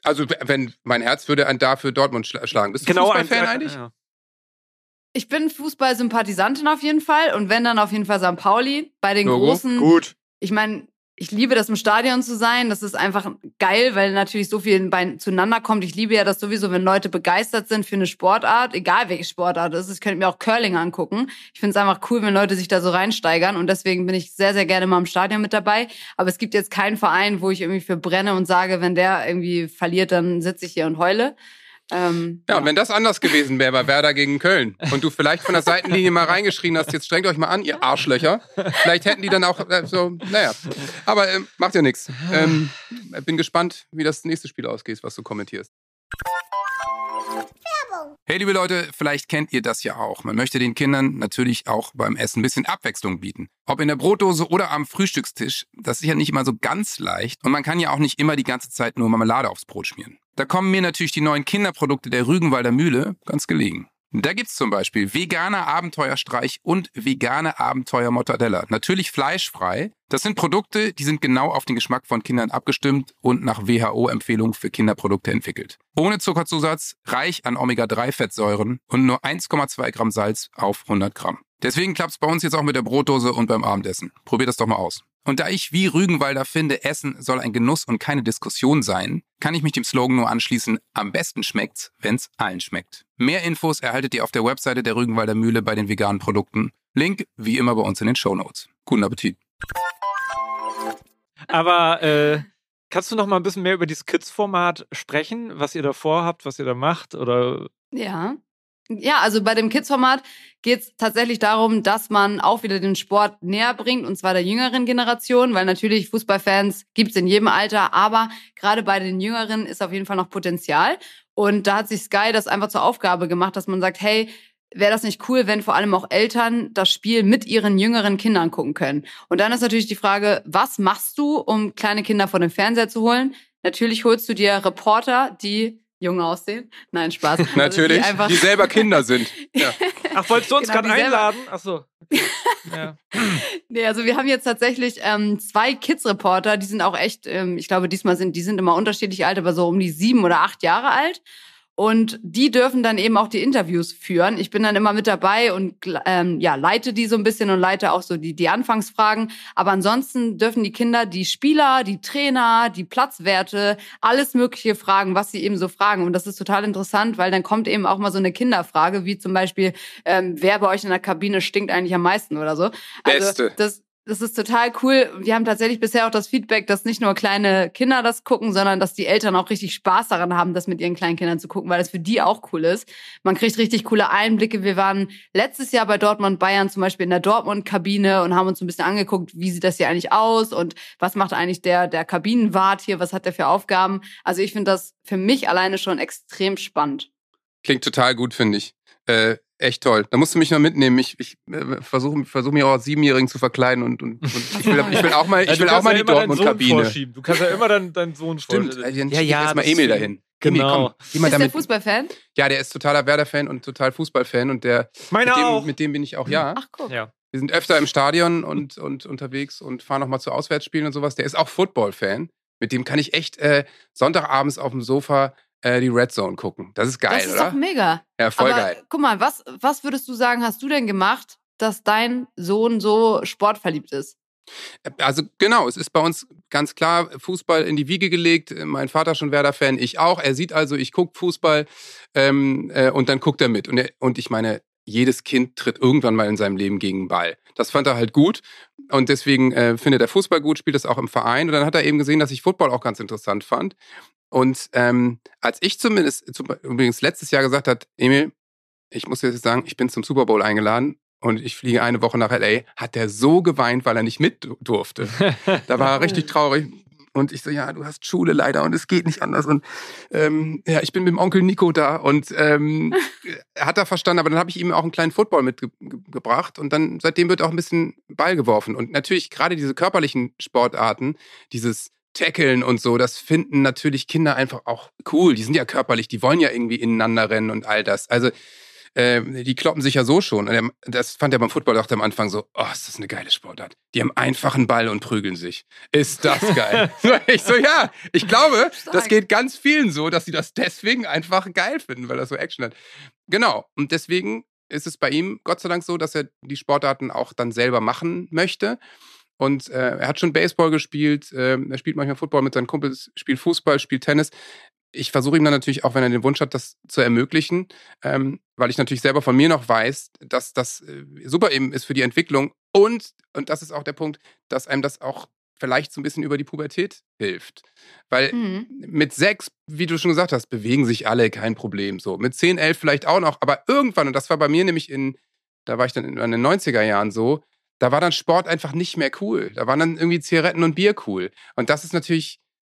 Also wenn mein Herz würde ein da für Dortmund schlagen. Bist du genau, Fußballfan ein, eigentlich? Ja. Ich bin Fußball-Sympathisantin auf jeden Fall und wenn dann auf jeden Fall Sankt Pauli. Bei den Logo. Großen, Gut. ich meine, ich liebe das im Stadion zu sein, das ist einfach geil, weil natürlich so viel bei, zueinander kommt. Ich liebe ja das sowieso, wenn Leute begeistert sind für eine Sportart, egal welche Sportart es ist. Ich könnte mir auch Curling angucken. Ich finde es einfach cool, wenn Leute sich da so reinsteigern und deswegen bin ich sehr, sehr gerne mal im Stadion mit dabei. Aber es gibt jetzt keinen Verein, wo ich irgendwie für brenne und sage, wenn der irgendwie verliert, dann sitze ich hier und heule. Ähm, Ja, ja. und wenn das anders gewesen wäre bei Werder gegen Köln und du vielleicht von der Seitenlinie mal reingeschrien hast, jetzt strengt euch mal an, ihr Arschlöcher. Vielleicht hätten die dann auch äh, so, naja. Aber ähm, macht ja nichts. Ähm, bin gespannt, wie das nächste Spiel ausgeht, was du kommentierst. Hey, liebe Leute, vielleicht kennt ihr das ja auch. Man möchte den Kindern natürlich auch beim Essen ein bisschen Abwechslung bieten. Ob in der Brotdose oder am Frühstückstisch, das ist ja nicht immer so ganz leicht. Und man kann ja auch nicht immer die ganze Zeit nur Marmelade aufs Brot schmieren. Da kommen mir natürlich die neuen Kinderprodukte der Rügenwalder Mühle ganz gelegen. Da gibt's zum Beispiel veganer Abenteuerstreich und vegane Abenteuer-Mortadella. Natürlich fleischfrei. Das sind Produkte, die sind genau auf den Geschmack von Kindern abgestimmt und nach W H O-Empfehlung für Kinderprodukte entwickelt. Ohne Zuckerzusatz, reich an Omega drei Fettsäuren und nur eins Komma zwei Gramm Salz auf hundert Gramm. Deswegen klappt's bei uns jetzt auch mit der Brotdose und beim Abendessen. Probiert das doch mal aus. Und da ich wie Rügenwalder finde, Essen soll ein Genuss und keine Diskussion sein, kann ich mich dem Slogan nur anschließen, am besten schmeckt's, wenn's allen schmeckt. Mehr Infos erhaltet ihr auf der Webseite der Rügenwalder Mühle bei den veganen Produkten. Link wie immer bei uns in den Shownotes. Guten Appetit. Aber äh, kannst du noch mal ein bisschen mehr über dieses Kids-Format sprechen, was ihr da vorhabt, was ihr da macht? Oder? Ja. Ja, also bei dem Kids-Format geht es tatsächlich darum, dass man auch wieder den Sport näher bringt, und zwar der jüngeren Generation, weil natürlich Fußballfans gibt's in jedem Alter, aber gerade bei den Jüngeren ist auf jeden Fall noch Potenzial. Und da hat sich Sky das einfach zur Aufgabe gemacht, dass man sagt, hey, wäre das nicht cool, wenn vor allem auch Eltern das Spiel mit ihren jüngeren Kindern gucken können? Und dann ist natürlich die Frage, was machst du, um kleine Kinder vor den Fernseher zu holen? Natürlich holst du dir Reporter, die jung aussehen. Nein, Spaß. Also Natürlich, die, einfach die selber Kinder sind. Ja. Ach, wolltest du uns Genau, gerade die selber- einladen? Ach so. Ja. Nee, also wir haben jetzt tatsächlich ähm, zwei Kids-Reporter, die sind auch echt, ähm, ich glaube diesmal sind, die sind immer unterschiedlich alt, aber so um die sieben oder acht Jahre alt. Und die dürfen dann eben auch die Interviews führen. Ich bin dann immer mit dabei und ähm, ja, leite die so ein bisschen und leite auch so die, die Anfangsfragen. Aber ansonsten dürfen die Kinder die Spieler, die Trainer, die Platzwerte, alles Mögliche fragen, was sie eben so fragen. Und das ist total interessant, weil dann kommt eben auch mal so eine Kinderfrage, wie zum Beispiel, ähm, wer bei euch in der Kabine stinkt eigentlich am meisten oder so. Also Beste. das Das ist total cool. Wir haben tatsächlich bisher auch das Feedback, dass nicht nur kleine Kinder das gucken, sondern dass die Eltern auch richtig Spaß daran haben, das mit ihren kleinen Kindern zu gucken, weil das für die auch cool ist. Man kriegt richtig coole Einblicke. Wir waren letztes Jahr bei Dortmund Bayern zum Beispiel in der Dortmund-Kabine und haben uns ein bisschen angeguckt, wie sieht das hier eigentlich aus und was macht eigentlich der, der Kabinenwart hier, was hat der für Aufgaben. Also ich finde das für mich alleine schon extrem spannend. Klingt total gut, finde ich. Äh, echt toll. Da musst du mich mal mitnehmen. Ich, ich äh, versuche versuch mich auch als Siebenjährigen zu verkleiden und, und, und ich, will, ich will auch mal, ich Ja, du will auch kannst mal ja die immer deinen Sohn Dortmund-Kabine. vorschieben. Du kannst ja immer deinen, deinen Sohn Stimmt. vorschieben. Dann ja, ja, jetzt mal Emil deswegen. dahin. Genau. Emil, komm, geh mal Ist der damit. Fußballfan? Ja, der ist totaler Werder-Fan und total Fußball-Fan und der Meiner mit dem, auch. mit dem bin ich auch, ja. Ach, guck. Ja. Wir sind öfter im Stadion und, und unterwegs und fahren auch mal zu Auswärtsspielen und sowas. Der ist auch Football-Fan. Mit dem kann ich echt äh, Sonntagabends auf dem Sofa äh, die Red Zone gucken. Das ist geil, das ist oder? doch mega. Ja, voll Aber geil. guck mal, was, was würdest du sagen, hast du denn gemacht, dass dein Sohn so sportverliebt ist? Also genau, es ist bei uns ganz klar Fußball in die Wiege gelegt. Mein Vater schon Werder-Fan, ich auch. Er sieht also, ich gucke Fußball ähm, äh, und dann guckt er mit. Und, er, und ich meine, jedes Kind tritt irgendwann mal in seinem Leben gegen den Ball. Das fand er halt gut und deswegen äh, findet er Fußball gut, spielt das auch im Verein. Und dann hat er eben gesehen, dass ich Football auch ganz interessant fand. Und ähm, als ich zumindest, zum, übrigens letztes Jahr gesagt hat, Emil, ich muss jetzt sagen, ich bin zum Super Bowl eingeladen und ich fliege eine Woche nach L A, hat der so geweint, weil er nicht mit durfte. Da war er richtig traurig. Und ich so, ja, du hast Schule leider und es geht nicht anders. Und ähm, ja, ich bin mit dem Onkel Nico da und ähm, hat er verstanden, aber dann habe ich ihm auch einen kleinen Football mitgebracht und dann seitdem wird auch ein bisschen Ball geworfen. Und natürlich gerade diese körperlichen Sportarten, dieses Tackeln und so, das finden natürlich Kinder einfach auch cool. Die sind ja körperlich, die wollen ja irgendwie ineinander rennen und all das. Also äh, die kloppen sich ja so schon. Und er, das fand er beim Football, dachte am Anfang so, oh, ist das eine geile Sportart. Die haben einfach einen Ball und prügeln sich. Ist das geil. Ich so, ja, ich glaube, Stark. das geht ganz vielen so, dass sie das deswegen einfach geil finden, weil das so Action hat. Genau. Und deswegen ist es bei ihm Gott sei Dank so, dass er die Sportarten auch dann selber machen möchte. Und äh, er hat schon Baseball gespielt, äh, er spielt manchmal Football mit seinen Kumpels, spielt Fußball, spielt Tennis. Ich versuche ihm dann natürlich auch, wenn er den Wunsch hat, das zu ermöglichen, ähm, weil ich natürlich selber von mir noch weiß, dass das äh, super eben ist für die Entwicklung und, und das ist auch der Punkt, dass einem das auch vielleicht so ein bisschen über die Pubertät hilft. Weil Mhm. mit sechs, wie du schon gesagt hast, bewegen sich alle, kein Problem. So mit zehn, elf vielleicht auch noch, aber irgendwann, und das war bei mir nämlich in, da war ich dann in den neunziger Jahren so, da war dann Sport einfach nicht mehr cool. Da waren dann irgendwie Zigaretten und Bier cool. Und das ist natürlich,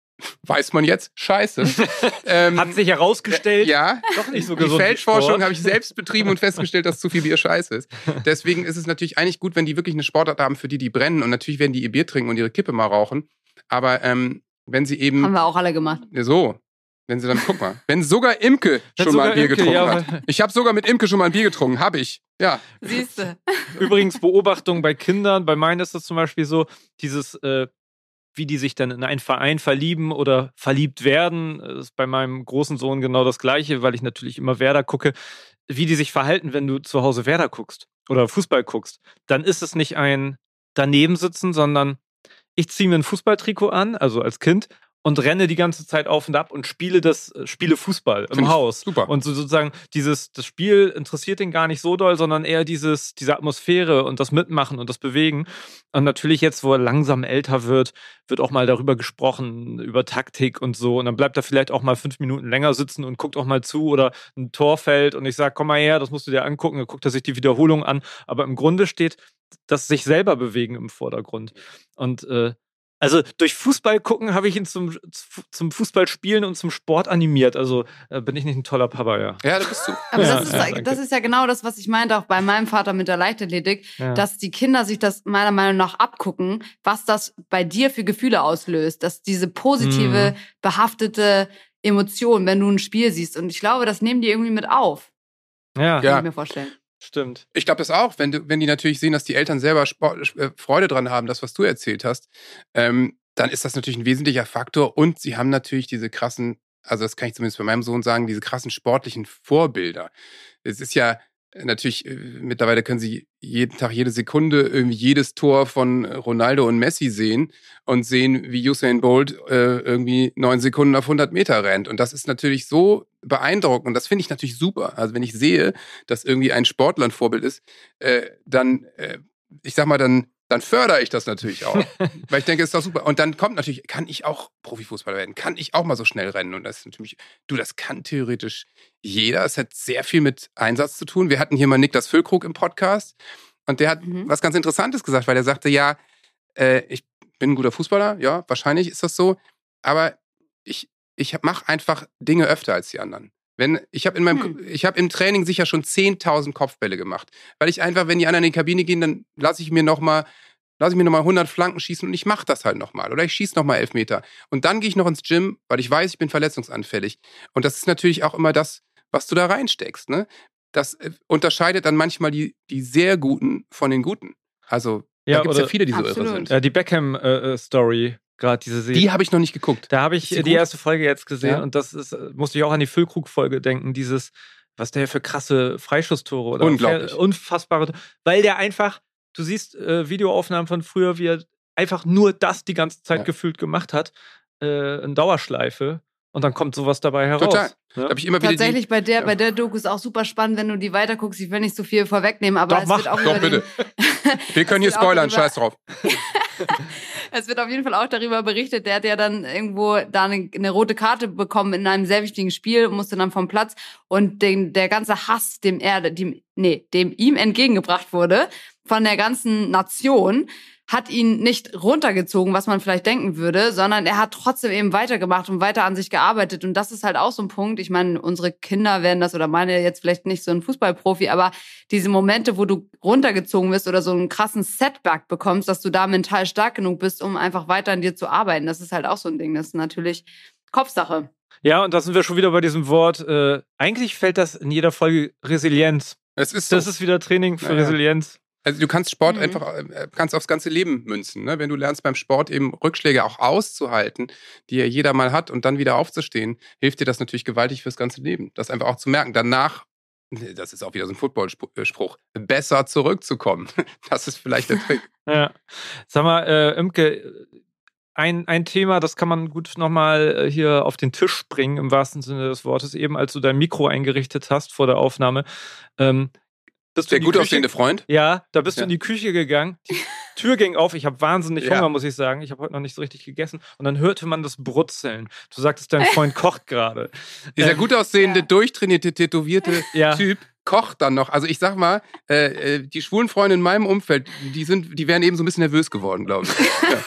weiß man jetzt, scheiße. ähm, Hat sich herausgestellt, ja, doch nicht so die gesund. wie Feldforschung Sport. habe ich selbst betrieben und festgestellt, dass zu viel Bier scheiße ist. Deswegen ist es natürlich eigentlich gut, wenn die wirklich eine Sportart haben, für die die brennen. Und natürlich werden die ihr Bier trinken und ihre Kippe mal rauchen. Aber ähm, wenn sie eben Haben wir auch alle gemacht. so, wenn sie dann, guck mal, wenn sogar Imke Wenn schon mal ein sogar Bier Imke, getrunken ja, hat. Ich habe sogar mit Imke schon mal ein Bier getrunken, habe ich. Ja. Siehst du. Übrigens Beobachtung bei Kindern, bei meinen ist das zum Beispiel so, dieses, äh, wie die sich dann in einen Verein verlieben oder verliebt werden, ist bei meinem großen Sohn genau das Gleiche, weil ich natürlich immer Werder gucke, wie die sich verhalten, wenn du zu Hause Werder guckst oder Fußball guckst. Dann ist es nicht ein Danebensitzen, sondern ich ziehe mir ein Fußballtrikot an, also als Kind, und renne die ganze Zeit auf und ab und spiele das, spiele Fußball im Find ich Haus. super. Und so sozusagen dieses, das Spiel interessiert ihn gar nicht so doll, sondern eher dieses, diese Atmosphäre und das Mitmachen und das Bewegen. Und natürlich jetzt, wo er langsam älter wird, wird auch mal darüber gesprochen, über Taktik und so. Und dann bleibt er vielleicht auch mal fünf Minuten länger sitzen und guckt auch mal zu oder ein Tor fällt und ich sage, komm mal her, das musst du dir angucken. Dann guckt er sich die Wiederholung an. Aber im Grunde steht das sich selber bewegen im Vordergrund. Und äh, also durch Fußball gucken habe ich ihn zum, zum Fußballspielen und zum Sport animiert. Also äh, bin ich nicht ein toller Papa, ja. Ja, da bist du. Aber Ja, das, ist, ja, danke. das ist ja genau das, was ich meinte, auch bei meinem Vater mit der Leichtathletik, Ja. dass die Kinder sich das meiner Meinung nach abgucken, was das bei dir für Gefühle auslöst. Dass diese positive, Mhm. behaftete Emotion, wenn du ein Spiel siehst. Und ich glaube, das nehmen die irgendwie mit auf. Ja, Kann Ja. ich mir vorstellen. stimmt. Ich glaube das auch, wenn, du, wenn die natürlich sehen, dass die Eltern selber Sport, äh, Freude dran haben, das, was du erzählt hast, ähm, dann ist das natürlich ein wesentlicher Faktor. Und sie haben natürlich diese krassen, also das kann ich zumindest bei meinem Sohn sagen, diese krassen sportlichen Vorbilder. Es ist ja natürlich, äh, mittlerweile können sie jeden Tag, jede Sekunde irgendwie jedes Tor von Ronaldo und Messi sehen und sehen, wie Usain Bolt äh, irgendwie neun Sekunden auf hundert Meter rennt. Und das ist natürlich so beeindruckend. Und das finde ich natürlich super. Also wenn ich sehe, dass irgendwie ein Sportler ein Vorbild ist, äh, dann, äh, ich sag mal, dann, dann fördere ich das natürlich auch. Weil ich denke, es ist doch super. Und dann kommt natürlich, kann ich auch Profifußballer werden? Kann ich auch mal so schnell rennen? Und das ist natürlich, du, das kann theoretisch jeder. Es hat sehr viel mit Einsatz zu tun. Wir hatten hier mal Niklas Füllkrug im Podcast und der hat Mhm. was ganz Interessantes gesagt, weil er sagte, ja, äh, ich bin ein guter Fußballer, ja, wahrscheinlich ist das so, aber ich, ich mache einfach Dinge öfter als die anderen. Wenn, ich habe in meinem, Hm. ich habe im Training sicher schon zehntausend Kopfbälle gemacht, weil ich einfach, wenn die anderen in die Kabine gehen, dann lasse ich mir nochmal lasse ich mir nochmal hundert Flanken schießen und ich mache das halt nochmal. Oder ich schieße nochmal elf Meter. Und dann gehe ich noch ins Gym, weil ich weiß, ich bin verletzungsanfällig. Und das ist natürlich auch immer das, was du da reinsteckst. Ne? Das äh, unterscheidet dann manchmal die, die sehr Guten von den Guten. Also Ja, da gibt es ja oder- viele, die so irre Absolut. sind. Äh, die Beckham-Story, gerade diese Serie. Die habe ich noch nicht geguckt. Da habe ich Ist die die, gut? erste Folge jetzt gesehen Ja. und das ist, äh, musste ich auch an die Füllkrug-Folge denken, dieses, was der für krasse Freischusstore oder Unglaublich. unfassbare, weil der einfach, du siehst äh, Videoaufnahmen von früher, wie er einfach nur das die ganze Zeit Ja. gefühlt gemacht hat, äh, in Dauerschleife und dann kommt sowas dabei heraus. Total. Ne? Da habe ich immer wieder die, Tatsächlich bei der, ja. bei der Doku ist auch super spannend, wenn du die weiterguckst. Ich will nicht so viel vorwegnehmen, aber Doch, es mach. wird auch Doch, über bitte. den, Wir können hier Es wird auch spoilern, darüber- scheiß drauf. Es wird auf jeden Fall auch darüber berichtet, der hat ja dann irgendwo da eine, eine rote Karte bekommen in einem sehr wichtigen Spiel, musste dann vom Platz und den, der ganze Hass, dem er, dem, nee, dem ihm entgegengebracht wurde von der ganzen Nation, hat ihn nicht runtergezogen, was man vielleicht denken würde, sondern er hat trotzdem eben weitergemacht und weiter an sich gearbeitet. Und das ist halt auch so ein Punkt. Ich meine, unsere Kinder werden das, oder meine jetzt vielleicht nicht so ein Fußballprofi, aber diese Momente, wo du runtergezogen wirst oder so einen krassen Setback bekommst, dass du da mental stark genug bist, um einfach weiter an dir zu arbeiten, das ist halt auch so ein Ding. Das ist natürlich Kopfsache. Ja, und da sind wir schon wieder bei diesem Wort. Äh, eigentlich fällt das in jeder Folge Resilienz. Es ist so. Das ist wieder Training für naja. Resilienz. Also du kannst Sport Mhm. einfach, äh, kannst aufs ganze Leben münzen. Ne? Wenn du lernst beim Sport eben Rückschläge auch auszuhalten, die ja jeder mal hat und dann wieder aufzustehen, hilft dir das natürlich gewaltig fürs ganze Leben. Das einfach auch zu merken. Danach, das ist auch wieder so ein Football-Spruch, besser zurückzukommen. Das ist vielleicht der Trick. Ja. Sag mal, äh, Imke, ein, ein Thema, das kann man gut nochmal hier auf den Tisch bringen, im wahrsten Sinne des Wortes, eben als du dein Mikro eingerichtet hast vor der Aufnahme. Ähm, bist du Der in die gut Küche- aussehende Freund? Ja, da bist Ja. du in die Küche gegangen. Die Tür ging auf. Ich habe wahnsinnig Ja. Hunger, muss ich sagen. Ich habe heute noch nicht so richtig gegessen. Und dann hörte man das Brutzeln. Du sagtest, dein Freund kocht gerade. Dieser Ähm, gut aussehende, ja. durchtrainierte, tätowierte Ja. Typ kocht dann noch. Also ich sag mal, äh, äh, die schwulen Freunde in meinem Umfeld, die sind, die wären eben so ein bisschen nervös geworden, glaube ich. Ja.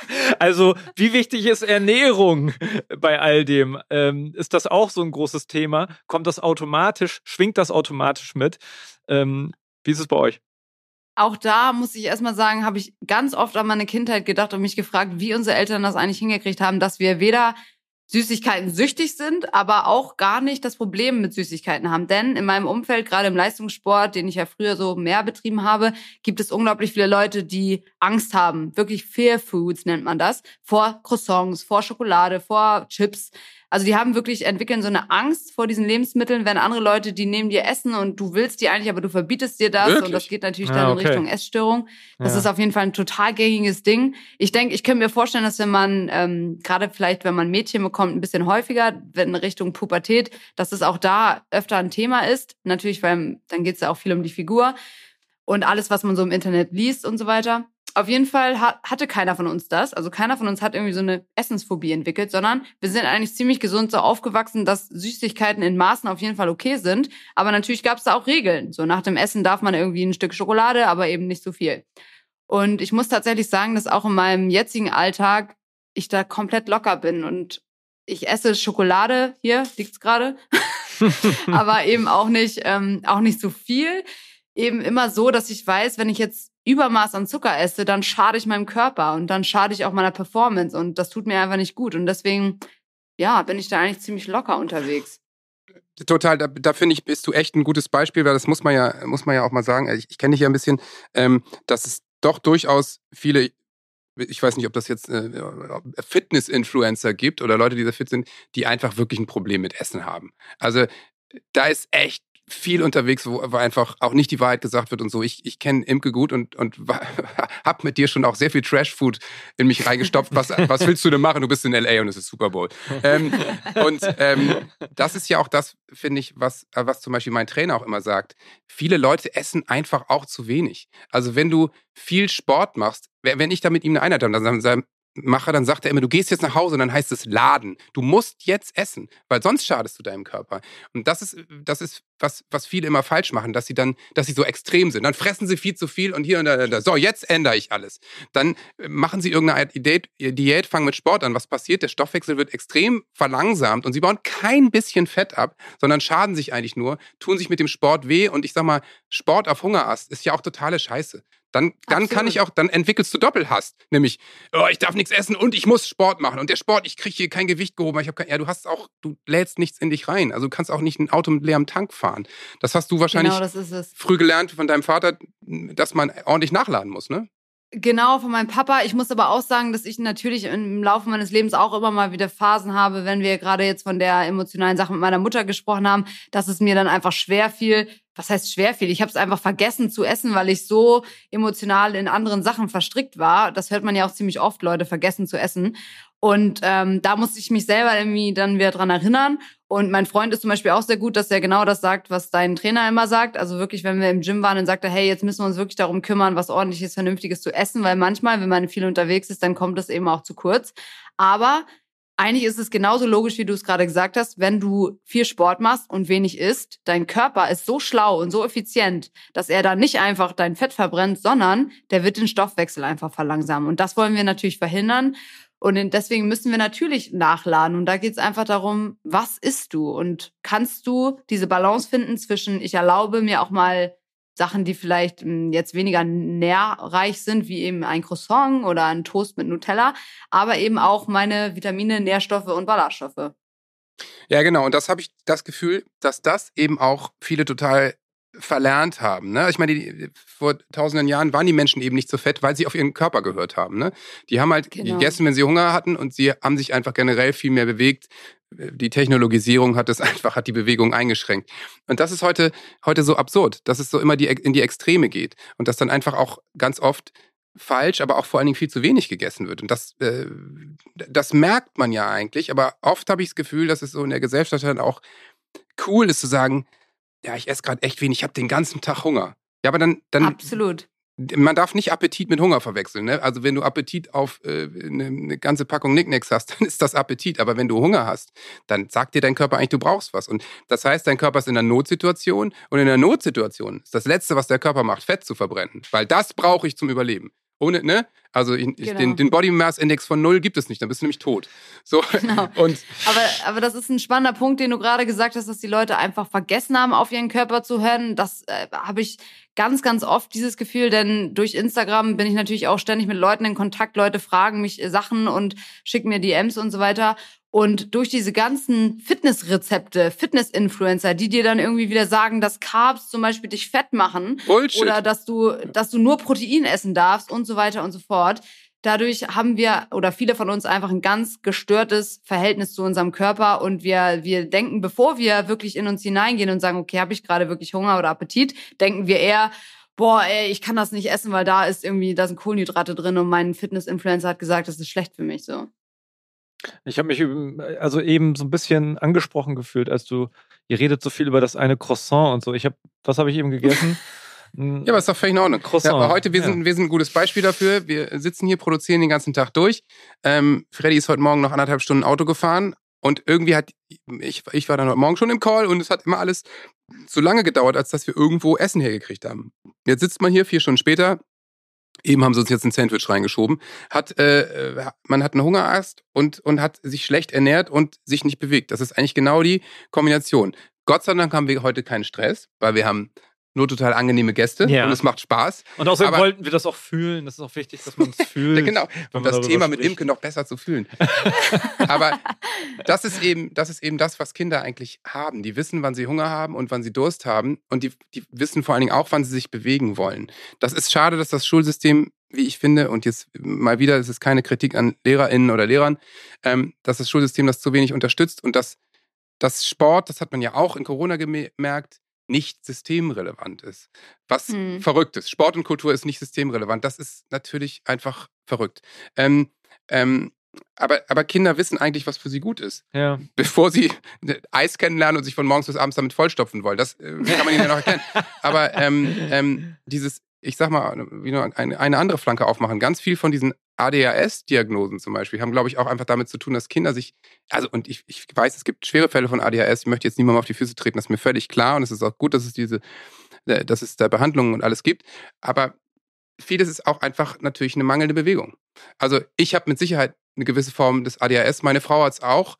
Also, wie wichtig ist Ernährung bei all dem? Ähm, ist das auch so ein großes Thema? Kommt das automatisch? Schwingt das automatisch mit? Ähm, wie ist es bei euch? Auch da muss ich erstmal sagen, habe ich ganz oft an meine Kindheit gedacht und mich gefragt, wie unsere Eltern das eigentlich hingekriegt haben, dass wir weder Süßigkeiten süchtig sind, aber auch gar nicht das Problem mit Süßigkeiten haben. Denn in meinem Umfeld, gerade im Leistungssport, den ich ja früher so mehr betrieben habe, gibt es unglaublich viele Leute, die Angst haben. Wirklich Fear Foods nennt man das. Vor Croissants, vor Schokolade, vor Chips. Also die haben wirklich, entwickeln so eine Angst vor diesen Lebensmitteln, wenn andere Leute die neben dir essen und du willst die eigentlich, aber du verbietest dir das. Wirklich? Und das geht natürlich Ja, dann okay. in Richtung Essstörung. Das Ja. ist auf jeden Fall ein total gängiges Ding. Ich denke, ich könnte mir vorstellen, dass wenn man, ähm, gerade vielleicht, wenn man Mädchen bekommt, ein bisschen häufiger, wenn in Richtung Pubertät, dass es auch da öfter ein Thema ist. Natürlich, weil dann geht es ja auch viel um die Figur und alles, was man so im Internet liest und so weiter. Auf jeden Fall hat, hatte keiner von uns das. Also keiner von uns hat irgendwie so eine Essensphobie entwickelt, sondern wir sind eigentlich ziemlich gesund so aufgewachsen, dass Süßigkeiten in Maßen auf jeden Fall okay sind. Aber natürlich gab es da auch Regeln. So nach dem Essen darf man irgendwie ein Stück Schokolade, aber eben nicht so viel. Und ich muss tatsächlich sagen, dass auch in meinem jetzigen Alltag ich da komplett locker bin. Und ich esse Schokolade, hier liegt's gerade, aber eben auch nicht, ähm, auch nicht so viel. Eben immer so, dass ich weiß, wenn ich jetzt Übermaß an Zucker esse, dann schade ich meinem Körper und dann schade ich auch meiner Performance und das tut mir einfach nicht gut. Und deswegen, ja, bin ich da eigentlich ziemlich locker unterwegs. Total, da, da finde ich, bist du echt ein gutes Beispiel, weil das muss man ja, muss man ja auch mal sagen. Ich, ich kenne dich ja ein bisschen, ähm, dass es doch durchaus viele, ich weiß nicht, ob das jetzt äh, Fitness-Influencer gibt oder Leute, die da fit sind, die einfach wirklich ein Problem mit Essen haben. Also da ist echt viel unterwegs, wo, wo einfach auch nicht die Wahrheit gesagt wird und so. Ich, ich kenne Imke gut und, und hab mit dir schon auch sehr viel Trash-Food in mich reingestopft. Was, was willst du denn machen? Du bist in L A und es ist Super Bowl. Ähm, und ähm, das ist ja auch das, finde ich, was, was zum Beispiel mein Trainer auch immer sagt. Viele Leute essen einfach auch zu wenig. Also wenn du viel Sport machst, wenn ich da mit ihm eine Einheit habe, dann sagen mache, dann sagt er immer, du gehst jetzt nach Hause und dann heißt es laden. Du musst jetzt essen, weil sonst schadest du deinem Körper. Und das ist, das ist was, was viele immer falsch machen, dass sie dann, dass sie so extrem sind. Dann fressen sie viel zu viel und hier und da, da. So, jetzt ändere ich alles. Dann machen sie irgendeine Diät, Diät, fangen mit Sport an. Was passiert? Der Stoffwechsel wird extrem verlangsamt und sie bauen kein bisschen Fett ab, sondern schaden sich eigentlich nur, tun sich mit dem Sport weh und ich sag mal, Sport auf Hungerast ist ja auch totale Scheiße. Dann, dann kann ich auch, dann entwickelst du Doppelhass. Nämlich, oh, ich darf nichts essen und ich muss Sport machen. Und der Sport, ich kriege hier kein Gewicht gehoben. Ich hab kein, ja, du hast auch, du lädst nichts in dich rein. Also du kannst auch nicht ein Auto mit leerem Tank fahren. Das hast du wahrscheinlich Genau, das ist es. früh gelernt von deinem Vater, dass man ordentlich nachladen muss, ne? Genau, von meinem Papa. Ich muss aber auch sagen, dass ich natürlich im Laufe meines Lebens auch immer mal wieder Phasen habe, wenn wir gerade jetzt von der emotionalen Sache mit meiner Mutter gesprochen haben, dass es mir dann einfach schwer fiel. Was heißt schwer fiel? Ich habe es einfach vergessen zu essen, weil ich so emotional in anderen Sachen verstrickt war. Das hört man ja auch ziemlich oft, Leute vergessen zu essen. Und ähm, da musste ich mich selber irgendwie dann wieder dran erinnern. Und mein Freund ist zum Beispiel auch sehr gut, dass er genau das sagt, was dein Trainer immer sagt. Also wirklich, wenn wir im Gym waren, dann sagt er, hey, jetzt müssen wir uns wirklich darum kümmern, was ordentliches, vernünftiges zu essen. Weil manchmal, wenn man viel unterwegs ist, dann kommt das eben auch zu kurz. Aber eigentlich ist es genauso logisch, wie du es gerade gesagt hast. Wenn du viel Sport machst und wenig isst, dein Körper ist so schlau und so effizient, dass er dann nicht einfach dein Fett verbrennt, sondern der wird den Stoffwechsel einfach verlangsamen. Und das wollen wir natürlich verhindern. Und deswegen müssen wir natürlich nachladen. Und da geht es einfach darum, was isst du? Und kannst du diese Balance finden zwischen, ich erlaube mir auch mal Sachen, die vielleicht jetzt weniger nährreich sind, wie eben ein Croissant oder ein Toast mit Nutella, aber eben auch meine Vitamine, Nährstoffe und Ballaststoffe. Ja, genau. Und das habe ich das Gefühl, dass das eben auch viele total verlernt haben. Ne? Ich meine, die, vor tausenden Jahren waren die Menschen eben nicht so fett, weil sie auf ihren Körper gehört haben. Ne? Die haben halt Genau. gegessen, wenn sie Hunger hatten, und sie haben sich einfach generell viel mehr bewegt. Die Technologisierung hat es einfach, hat die Bewegung eingeschränkt. Und das ist heute, heute so absurd, dass es so immer die, in die Extreme geht. Und dass dann einfach auch ganz oft falsch, aber auch vor allen Dingen viel zu wenig gegessen wird. Und das, äh, das merkt man ja eigentlich. Aber oft habe ich das Gefühl, dass es so in der Gesellschaft dann auch cool ist zu sagen, ja, ich esse gerade echt wenig, ich habe den ganzen Tag Hunger. Ja, aber dann, dann Absolut. Man darf nicht Appetit mit Hunger verwechseln. Ne? Also wenn du Appetit auf äh, eine, eine ganze Packung Nicknacks hast, dann ist das Appetit. Aber wenn du Hunger hast, dann sagt dir dein Körper eigentlich, du brauchst was. Und das heißt, dein Körper ist in einer Notsituation. Und in einer Notsituation ist das Letzte, was der Körper macht, Fett zu verbrennen. Weil das brauche ich zum Überleben. Ohne, ne? Also ich, Genau. den, den Body Mass Index von null gibt es nicht, dann bist du nämlich tot. So. Genau. Und Aber, aber das ist ein spannender Punkt, den du gerade gesagt hast, dass die Leute einfach vergessen haben, auf ihren Körper zu hören. Das äh, habe ich ganz, ganz oft, dieses Gefühl, denn durch Instagram bin ich natürlich auch ständig mit Leuten in Kontakt. Leute fragen mich Sachen und schicken mir D Ms und so weiter. Und durch diese ganzen Fitnessrezepte, Fitness-Influencer, die dir dann irgendwie wieder sagen, dass Carbs zum Beispiel dich fett machen. Bullshit. Oder dass du, dass du nur Protein essen darfst und so weiter und so fort. Dadurch haben wir, oder viele von uns, einfach ein ganz gestörtes Verhältnis zu unserem Körper. Und wir, wir denken, bevor wir wirklich in uns hineingehen und sagen, okay, habe ich gerade wirklich Hunger oder Appetit, denken wir eher, boah, ey, ich kann das nicht essen, weil da ist irgendwie, da sind Kohlenhydrate drin und mein Fitness-Influencer hat gesagt, das ist schlecht für mich, so. Ich habe mich also eben so ein bisschen angesprochen gefühlt, als du, ihr redet so viel über das eine Croissant und so. Ich habe, was habe ich eben gegessen? Ja, aber ist doch völlig in Ordnung. Croissant. Ja, aber heute, wir, Ja. sind, wir sind ein gutes Beispiel dafür. Wir sitzen hier, produzieren den ganzen Tag durch. Ähm, Freddy ist heute Morgen noch anderthalb Stunden Auto gefahren und irgendwie hat, ich, ich war dann heute Morgen schon im Call und es hat immer alles so lange gedauert, als dass wir irgendwo Essen hergekriegt haben. Jetzt sitzt man hier vier Stunden später. Eben haben sie uns jetzt ein Sandwich reingeschoben. Hat, äh, man hat einen Hungerast und, und hat sich schlecht ernährt und sich nicht bewegt. Das ist eigentlich genau die Kombination. Gott sei Dank haben wir heute keinen Stress, weil wir haben nur total angenehme Gäste Ja. und es macht Spaß. Und außerdem Aber- wollten wir das auch fühlen. Das ist auch wichtig, dass man es fühlt. Ja, genau, wenn um man das darüber Thema mit spricht. Imke noch besser zu fühlen. Aber das ist eben, das ist eben das, was Kinder eigentlich haben. Die wissen, wann sie Hunger haben und wann sie Durst haben. Und die, die wissen vor allen Dingen auch, wann sie sich bewegen wollen. Das ist schade, dass das Schulsystem, wie ich finde, und jetzt mal wieder, es ist keine Kritik an LehrerInnen oder Lehrern, ähm, dass das Schulsystem das zu wenig unterstützt und dass das Sport, das hat man ja auch in Corona gemerkt, nicht systemrelevant ist. Was Hm. verrückt ist. Sport und Kultur ist nicht systemrelevant. Das ist natürlich einfach verrückt. Ähm, ähm, aber, aber Kinder wissen eigentlich, was für sie gut ist. Ja. Bevor sie Eis kennenlernen und sich von morgens bis abends damit vollstopfen wollen. Das äh, kann man ihnen ja noch erklären. Aber ähm, ähm, dieses, ich sag mal, wie nur eine, eine andere Flanke aufmachen. Ganz viel von diesen A D H S-Diagnosen zum Beispiel haben, glaube ich, auch einfach damit zu tun, dass Kinder sich, also und ich, ich weiß, es gibt schwere Fälle von A D H S, ich möchte jetzt niemandem auf die Füße treten, das ist mir völlig klar und es ist auch gut, dass es diese, dass es da Behandlungen und alles gibt, aber vieles ist auch einfach natürlich eine mangelnde Bewegung. Also ich habe mit Sicherheit eine gewisse Form des A D H S, meine Frau hat es auch,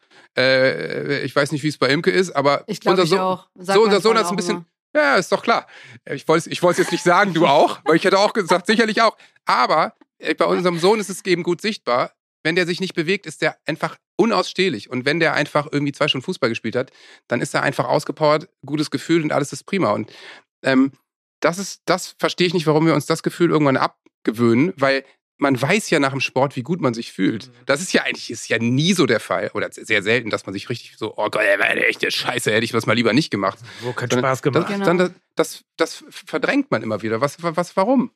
äh, ich weiß nicht, wie es bei Imke ist, aber Ich glaube, ich Sohn, auch. Sagt so mein unser Sohn Freund hat es ein auch bisschen, immer. ja, ist doch klar. Ich wollte ich wollte jetzt nicht sagen, du auch, weil ich hätte auch gesagt, sicherlich auch. Aber äh, bei unserem Sohn ist es eben gut sichtbar, wenn der sich nicht bewegt, ist der einfach unausstehlich. Und wenn der einfach irgendwie zwei Stunden Fußball gespielt hat, dann ist er einfach ausgepowert, gutes Gefühl und alles ist prima. Und ähm, das ist, das verstehe ich nicht, warum wir uns das Gefühl irgendwann abgewöhnen, weil man weiß ja nach dem Sport, wie gut man sich fühlt. Das ist ja eigentlich ist ja nie so der Fall oder sehr selten, dass man sich richtig so, oh Gott, ey, war eine echte Scheiße, hätte ich das mal lieber nicht gemacht. Wo keinen Sondern Spaß gemacht. Das, Genau. dann, das, das, das verdrängt man immer wieder. Was, was, warum?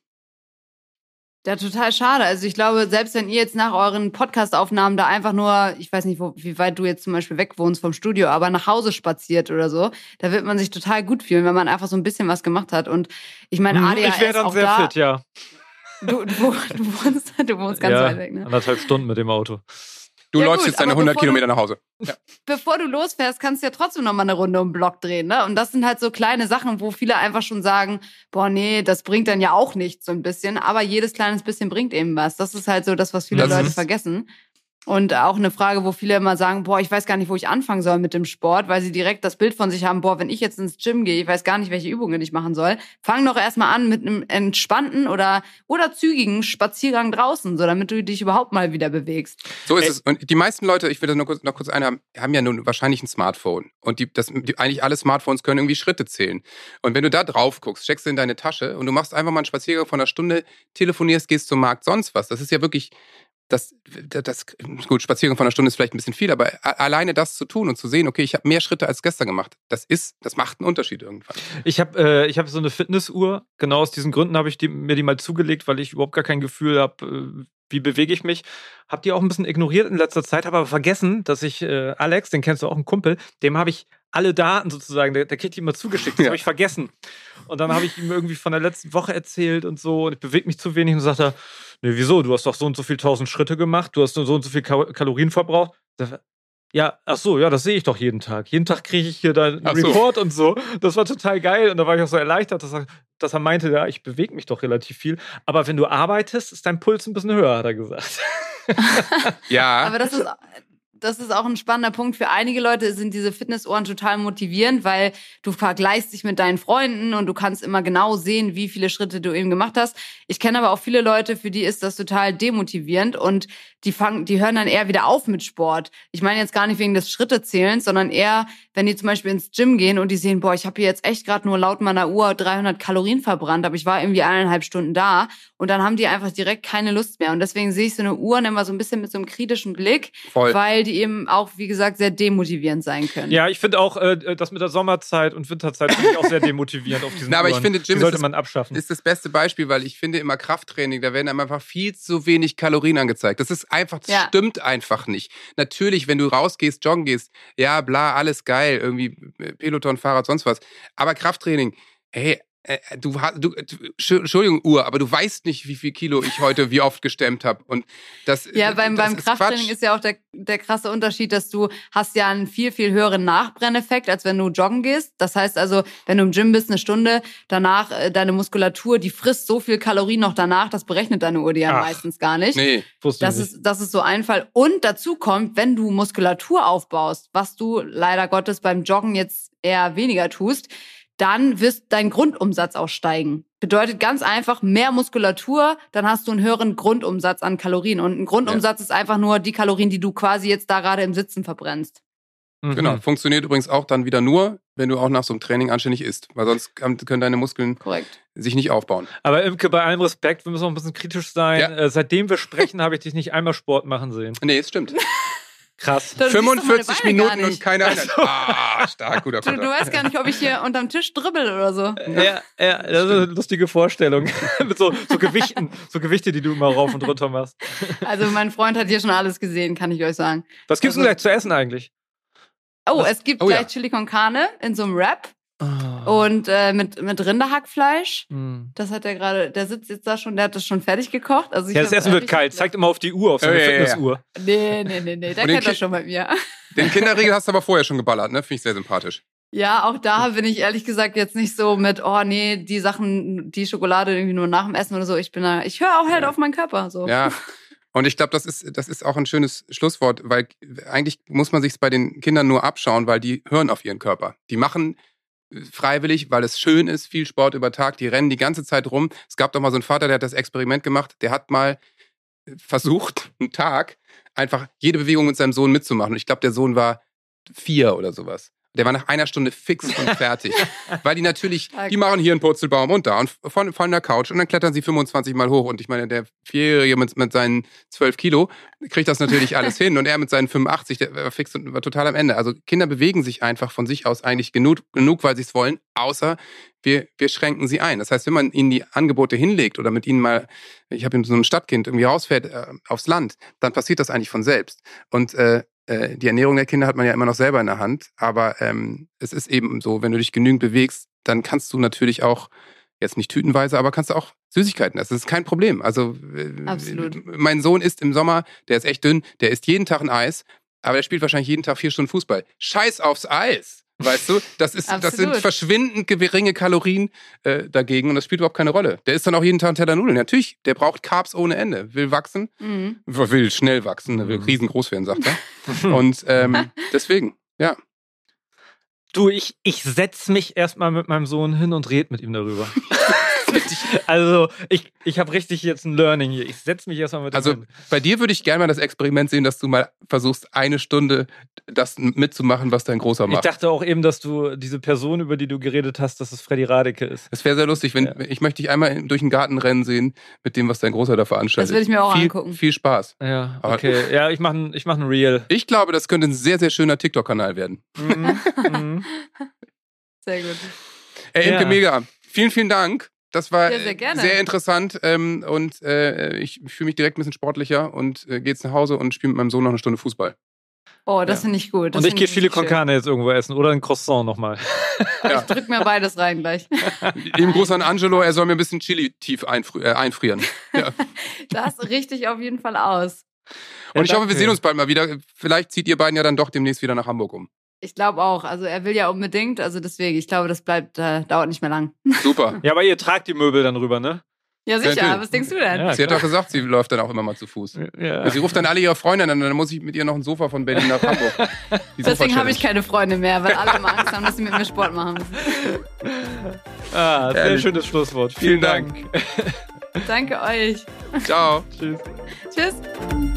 Ja, total schade. Also ich glaube, selbst wenn ihr jetzt nach euren Podcast-Aufnahmen da einfach nur, ich weiß nicht, wo, wie weit du jetzt zum Beispiel weg wohnst vom Studio, aber nach Hause spaziert oder so, da wird man sich total gut fühlen, wenn man einfach so ein bisschen was gemacht hat. Und ich meine, Hm, A D H S ich wäre dann auch sehr da, fit, ja. Du, du, du, wohnst, du wohnst ganz ja, weit weg, ne? anderthalb Stunden mit dem Auto. Du Ja, läufst gut, jetzt deine aber hundert bevor du- Kilometer nach Hause. Ja. Bevor du losfährst, kannst du ja trotzdem noch mal eine Runde um den Block drehen, ne? Und das sind halt so kleine Sachen, wo viele einfach schon sagen, boah, nee, das bringt dann ja auch nichts so ein bisschen. Aber jedes kleines bisschen bringt eben was. Das ist halt so das, was viele Das Leute ist- vergessen. Und auch eine Frage, wo viele immer sagen, boah, ich weiß gar nicht, wo ich anfangen soll mit dem Sport, weil sie direkt das Bild von sich haben, boah, wenn ich jetzt ins Gym gehe, ich weiß gar nicht, welche Übungen ich machen soll. Fang doch erstmal an mit einem entspannten oder, oder zügigen Spaziergang draußen, so damit du dich überhaupt mal wieder bewegst. So ist Ey. es. Und die meisten Leute, ich will das noch kurz, noch kurz einhaben, haben ja nun wahrscheinlich ein Smartphone. Und die, das, die, eigentlich alle Smartphones können irgendwie Schritte zählen. Und wenn du da drauf guckst, steckst du in deine Tasche und du machst einfach mal einen Spaziergang von einer Stunde, telefonierst, gehst zum Markt, sonst was. Das ist ja wirklich... Das, das, gut, Spaziergang von einer Stunde ist vielleicht ein bisschen viel, aber alleine das zu tun und zu sehen, okay, ich habe mehr Schritte als gestern gemacht, das ist, das macht einen Unterschied irgendwann. Ich habe äh, ich hab so eine Fitnessuhr, genau aus diesen Gründen habe ich die, mir die mal zugelegt, weil ich überhaupt gar kein Gefühl habe, äh, wie bewege ich mich. Hab die auch ein bisschen ignoriert in letzter Zeit, habe aber vergessen, dass ich äh, Alex, den kennst du auch, einen Kumpel, dem habe ich alle Daten sozusagen, der, der kriegt die immer zugeschickt, das ja. habe ich vergessen. Und dann habe ich ihm irgendwie von der letzten Woche erzählt und so, und ich bewege mich zu wenig und sagt er, nee, wieso, du hast doch so und so viel tausend Schritte gemacht, du hast so und so viel Kalorien verbraucht. Ja, ach so, ja, das sehe ich doch jeden Tag. Jeden Tag kriege ich hier deinen so. Report und so. Das war total geil und da war ich auch so erleichtert, dass er, dass er meinte, ja, ich bewege mich doch relativ viel. Aber wenn du arbeitest, ist dein Puls ein bisschen höher, hat er gesagt. Ja. Aber das ist... Das ist auch ein spannender Punkt. Für einige Leute sind diese Fitnessuhren total motivierend, weil du vergleichst dich mit deinen Freunden und du kannst immer genau sehen, wie viele Schritte du eben gemacht hast. Ich kenne aber auch viele Leute, für die ist das total demotivierend und die fangen, die hören dann eher wieder auf mit Sport. Ich meine jetzt gar nicht wegen des Schrittezählens, sondern eher, wenn die zum Beispiel ins Gym gehen und die sehen, boah, ich habe hier jetzt echt gerade nur laut meiner Uhr dreihundert Kalorien verbrannt, aber ich war irgendwie eineinhalb Stunden da und dann haben die einfach direkt keine Lust mehr. Und deswegen sehe ich so eine Uhr immer so ein bisschen mit so einem kritischen Blick, Voll. weil die eben auch, wie gesagt, sehr demotivierend sein können. Ja, ich finde auch, äh, das mit der Sommerzeit und Winterzeit finde ich auch sehr demotivierend auf diesen Na, aber Uhren. ich finde, Gym die sollte ist, man abschaffen. ist das beste Beispiel, weil ich finde immer Krafttraining, da werden einem einfach viel zu wenig Kalorien angezeigt. Das ist einfach, das ja. stimmt einfach nicht. Natürlich, wenn du rausgehst, joggen gehst, ja, bla, alles geil, irgendwie Peloton, Fahrrad, sonst was. Aber Krafttraining, hey, Äh, du, du, Entschuldigung, Uhr, aber du weißt nicht, wie viel Kilo ich heute wie oft gestemmt habe. Und das, ja, beim, das beim ist Krafttraining Quatsch. Ist ja auch der, der krasse Unterschied, dass du hast ja einen viel, viel höheren Nachbrenneffekt, als wenn du joggen gehst. Das heißt also, wenn du im Gym bist, eine Stunde danach, äh, deine Muskulatur, die frisst so viel Kalorien noch danach, das berechnet deine Uhr dir ja meistens gar nicht. Nee, das ist, das ist so ein Fall. Und dazu kommt, wenn du Muskulatur aufbaust, was du leider Gottes beim Joggen jetzt eher weniger tust, dann wird dein Grundumsatz auch steigen. Bedeutet ganz einfach mehr Muskulatur, dann hast du einen höheren Grundumsatz an Kalorien. Und ein Grundumsatz ja. ist einfach nur die Kalorien, die du quasi jetzt da gerade im Sitzen verbrennst. Mhm. Genau, funktioniert übrigens auch dann wieder nur, wenn du auch nach so einem Training anständig isst. Weil sonst können deine Muskeln Korrekt. sich nicht aufbauen. Aber Imke, bei allem Respekt, wir müssen auch ein bisschen kritisch sein. Ja. Äh, seitdem wir sprechen, habe ich dich nicht einmal Sport machen sehen. Nee, es stimmt. Krass. fünfundvierzig Minuten und keine Einheit. Ah, stark, guter du, du weißt gar nicht, ob ich hier unterm Tisch dribbel oder so. Ja, ja, das ist eine lustige Vorstellung. Mit so, so Gewichten, so Gewichte, die du immer rauf und runter machst. Also mein Freund hat hier schon alles gesehen, kann ich euch sagen. Was gibt's also, denn gleich zu essen eigentlich? Oh, Was? es gibt oh, gleich ja. Chili con Carne in so einem Wrap. Oh. Und äh, mit, mit Rinderhackfleisch. Mm. Das hat der gerade, der sitzt jetzt da schon, der hat das schon fertig gekocht. Also ich ja, das Essen wird kalt. Zeigt immer auf die Uhr, auf so eine ja, Fitnessuhr. Ja, ja. Nee, nee, nee, nee, der kennt das schon bei mir. Den Kinderriegel hast du aber vorher schon geballert, ne? Finde ich sehr sympathisch. Ja, auch da bin ich ehrlich gesagt jetzt nicht so mit, oh nee, die Sachen, die Schokolade irgendwie nur nach dem Essen oder so. Ich bin da, ich höre auch halt ja. auf meinen Körper. So. Ja. Und ich glaube, das ist, das ist auch ein schönes Schlusswort, weil eigentlich muss man sich bei den Kindern nur abschauen, weil die hören auf ihren Körper. Die machen freiwillig, weil es schön ist, viel Sport über Tag, die rennen die ganze Zeit rum. Es gab doch mal so einen Vater, der hat das Experiment gemacht, der hat mal versucht, einen Tag einfach jede Bewegung mit seinem Sohn mitzumachen. Und ich glaube, der Sohn war vier oder sowas. Der war nach einer Stunde fix und fertig. Weil die natürlich, die machen hier einen Purzelbaum und da und von, von der Couch und dann klettern sie fünfundzwanzig Mal hoch. Und ich meine, der Vierjährige mit, mit seinen zwölf Kilo kriegt das natürlich alles hin. Und er mit seinen fünfundachtzig, der war fix und war total am Ende. Also Kinder bewegen sich einfach von sich aus eigentlich genug, genug weil sie es wollen, außer wir, wir schränken sie ein. Das heißt, wenn man ihnen die Angebote hinlegt oder mit ihnen mal, ich habe so ein Stadtkind, irgendwie rausfährt äh, aufs Land, dann passiert das eigentlich von selbst. Und äh, die Ernährung der Kinder hat man ja immer noch selber in der Hand, aber ähm, es ist eben so, wenn du dich genügend bewegst, dann kannst du natürlich auch, jetzt nicht tütenweise, aber kannst du auch Süßigkeiten essen. Das ist kein Problem. Also äh, Absolut. Mein Sohn isst im Sommer, der ist echt dünn, der isst jeden Tag ein Eis, aber der spielt wahrscheinlich jeden Tag vier Stunden Fußball. Scheiß aufs Eis! Weißt du, das, ist, das sind Absolut. verschwindend geringe Kalorien äh, dagegen und das spielt überhaupt keine Rolle. Der isst dann auch jeden Tag einen Teller Nudeln. Natürlich, der braucht Carbs ohne Ende. Will wachsen, Mhm. will schnell wachsen, will riesengroß werden, sagt er. Und ähm, deswegen, ja. Du, ich, ich setz mich erstmal mit meinem Sohn hin und red mit ihm darüber. Also, ich, ich habe richtig jetzt ein Learning hier. Ich setz mich erstmal mit ihm Also hin. bei dir würde ich gerne mal das Experiment sehen, dass du mal versuchst, eine Stunde das mitzumachen, was dein Großer Ich macht. dachte auch eben, dass du diese Person, über die du geredet hast, dass es Freddy Radeke ist. Das wäre sehr lustig, wenn Ja. ich möchte dich einmal durch den Garten rennen sehen mit dem, was dein Großer da veranstaltet. Das würde ich mir auch viel, angucken. Viel Spaß. Ja, Aber- okay. Ja, ich mache ein, ich mach ein Reel. Ich glaube, das könnte ein sehr, sehr schöner TikTok-Kanal werden. Mhm. Mhm. Sehr gut. Ey, Imke, Ja. mega. Vielen, vielen Dank. Das war Ja, sehr äh, gerne. sehr interessant ähm, und äh, ich fühle mich direkt ein bisschen sportlicher und äh, gehe jetzt nach Hause und spiele mit meinem Sohn noch eine Stunde Fußball. Oh, das Ja. finde ich gut. Das Und ich find gehe Chili richtig con Carne jetzt irgendwo essen oder ein Croissant nochmal. Ja. schön. Drück mir beides rein gleich. Lieben Gruß an Angelo, er soll mir ein bisschen Chili tief einfri äh, einfrieren. Ja. Das richte ich auf jeden Fall aus. Und ich hoffe, wir danke. sehen uns bald mal wieder. Vielleicht zieht ihr beiden ja dann doch demnächst wieder nach Hamburg um. Ich glaube auch. Also er will ja unbedingt. Also deswegen, ich glaube, das bleibt, äh, dauert nicht mehr lang. Super. Ja, aber ihr tragt die Möbel dann rüber, ne? Ja, sicher. Natürlich. Was denkst du denn? Ja. Sie hat doch gesagt, sie läuft dann auch immer mal zu Fuß. Ja. Sie ruft dann alle ihre Freunde an, dann muss ich mit ihr noch ein Sofa von Berlin nach Hamburg. Die Deswegen habe ich Sofa-Challenge. keine Freunde mehr, weil alle immer Angst haben, dass sie mit mir Sport machen müssen. Ah, sehr Ehrlich. schönes Schlusswort. Vielen Vielen, Dank. Danke euch. Ciao. Tschüss. Tschüss.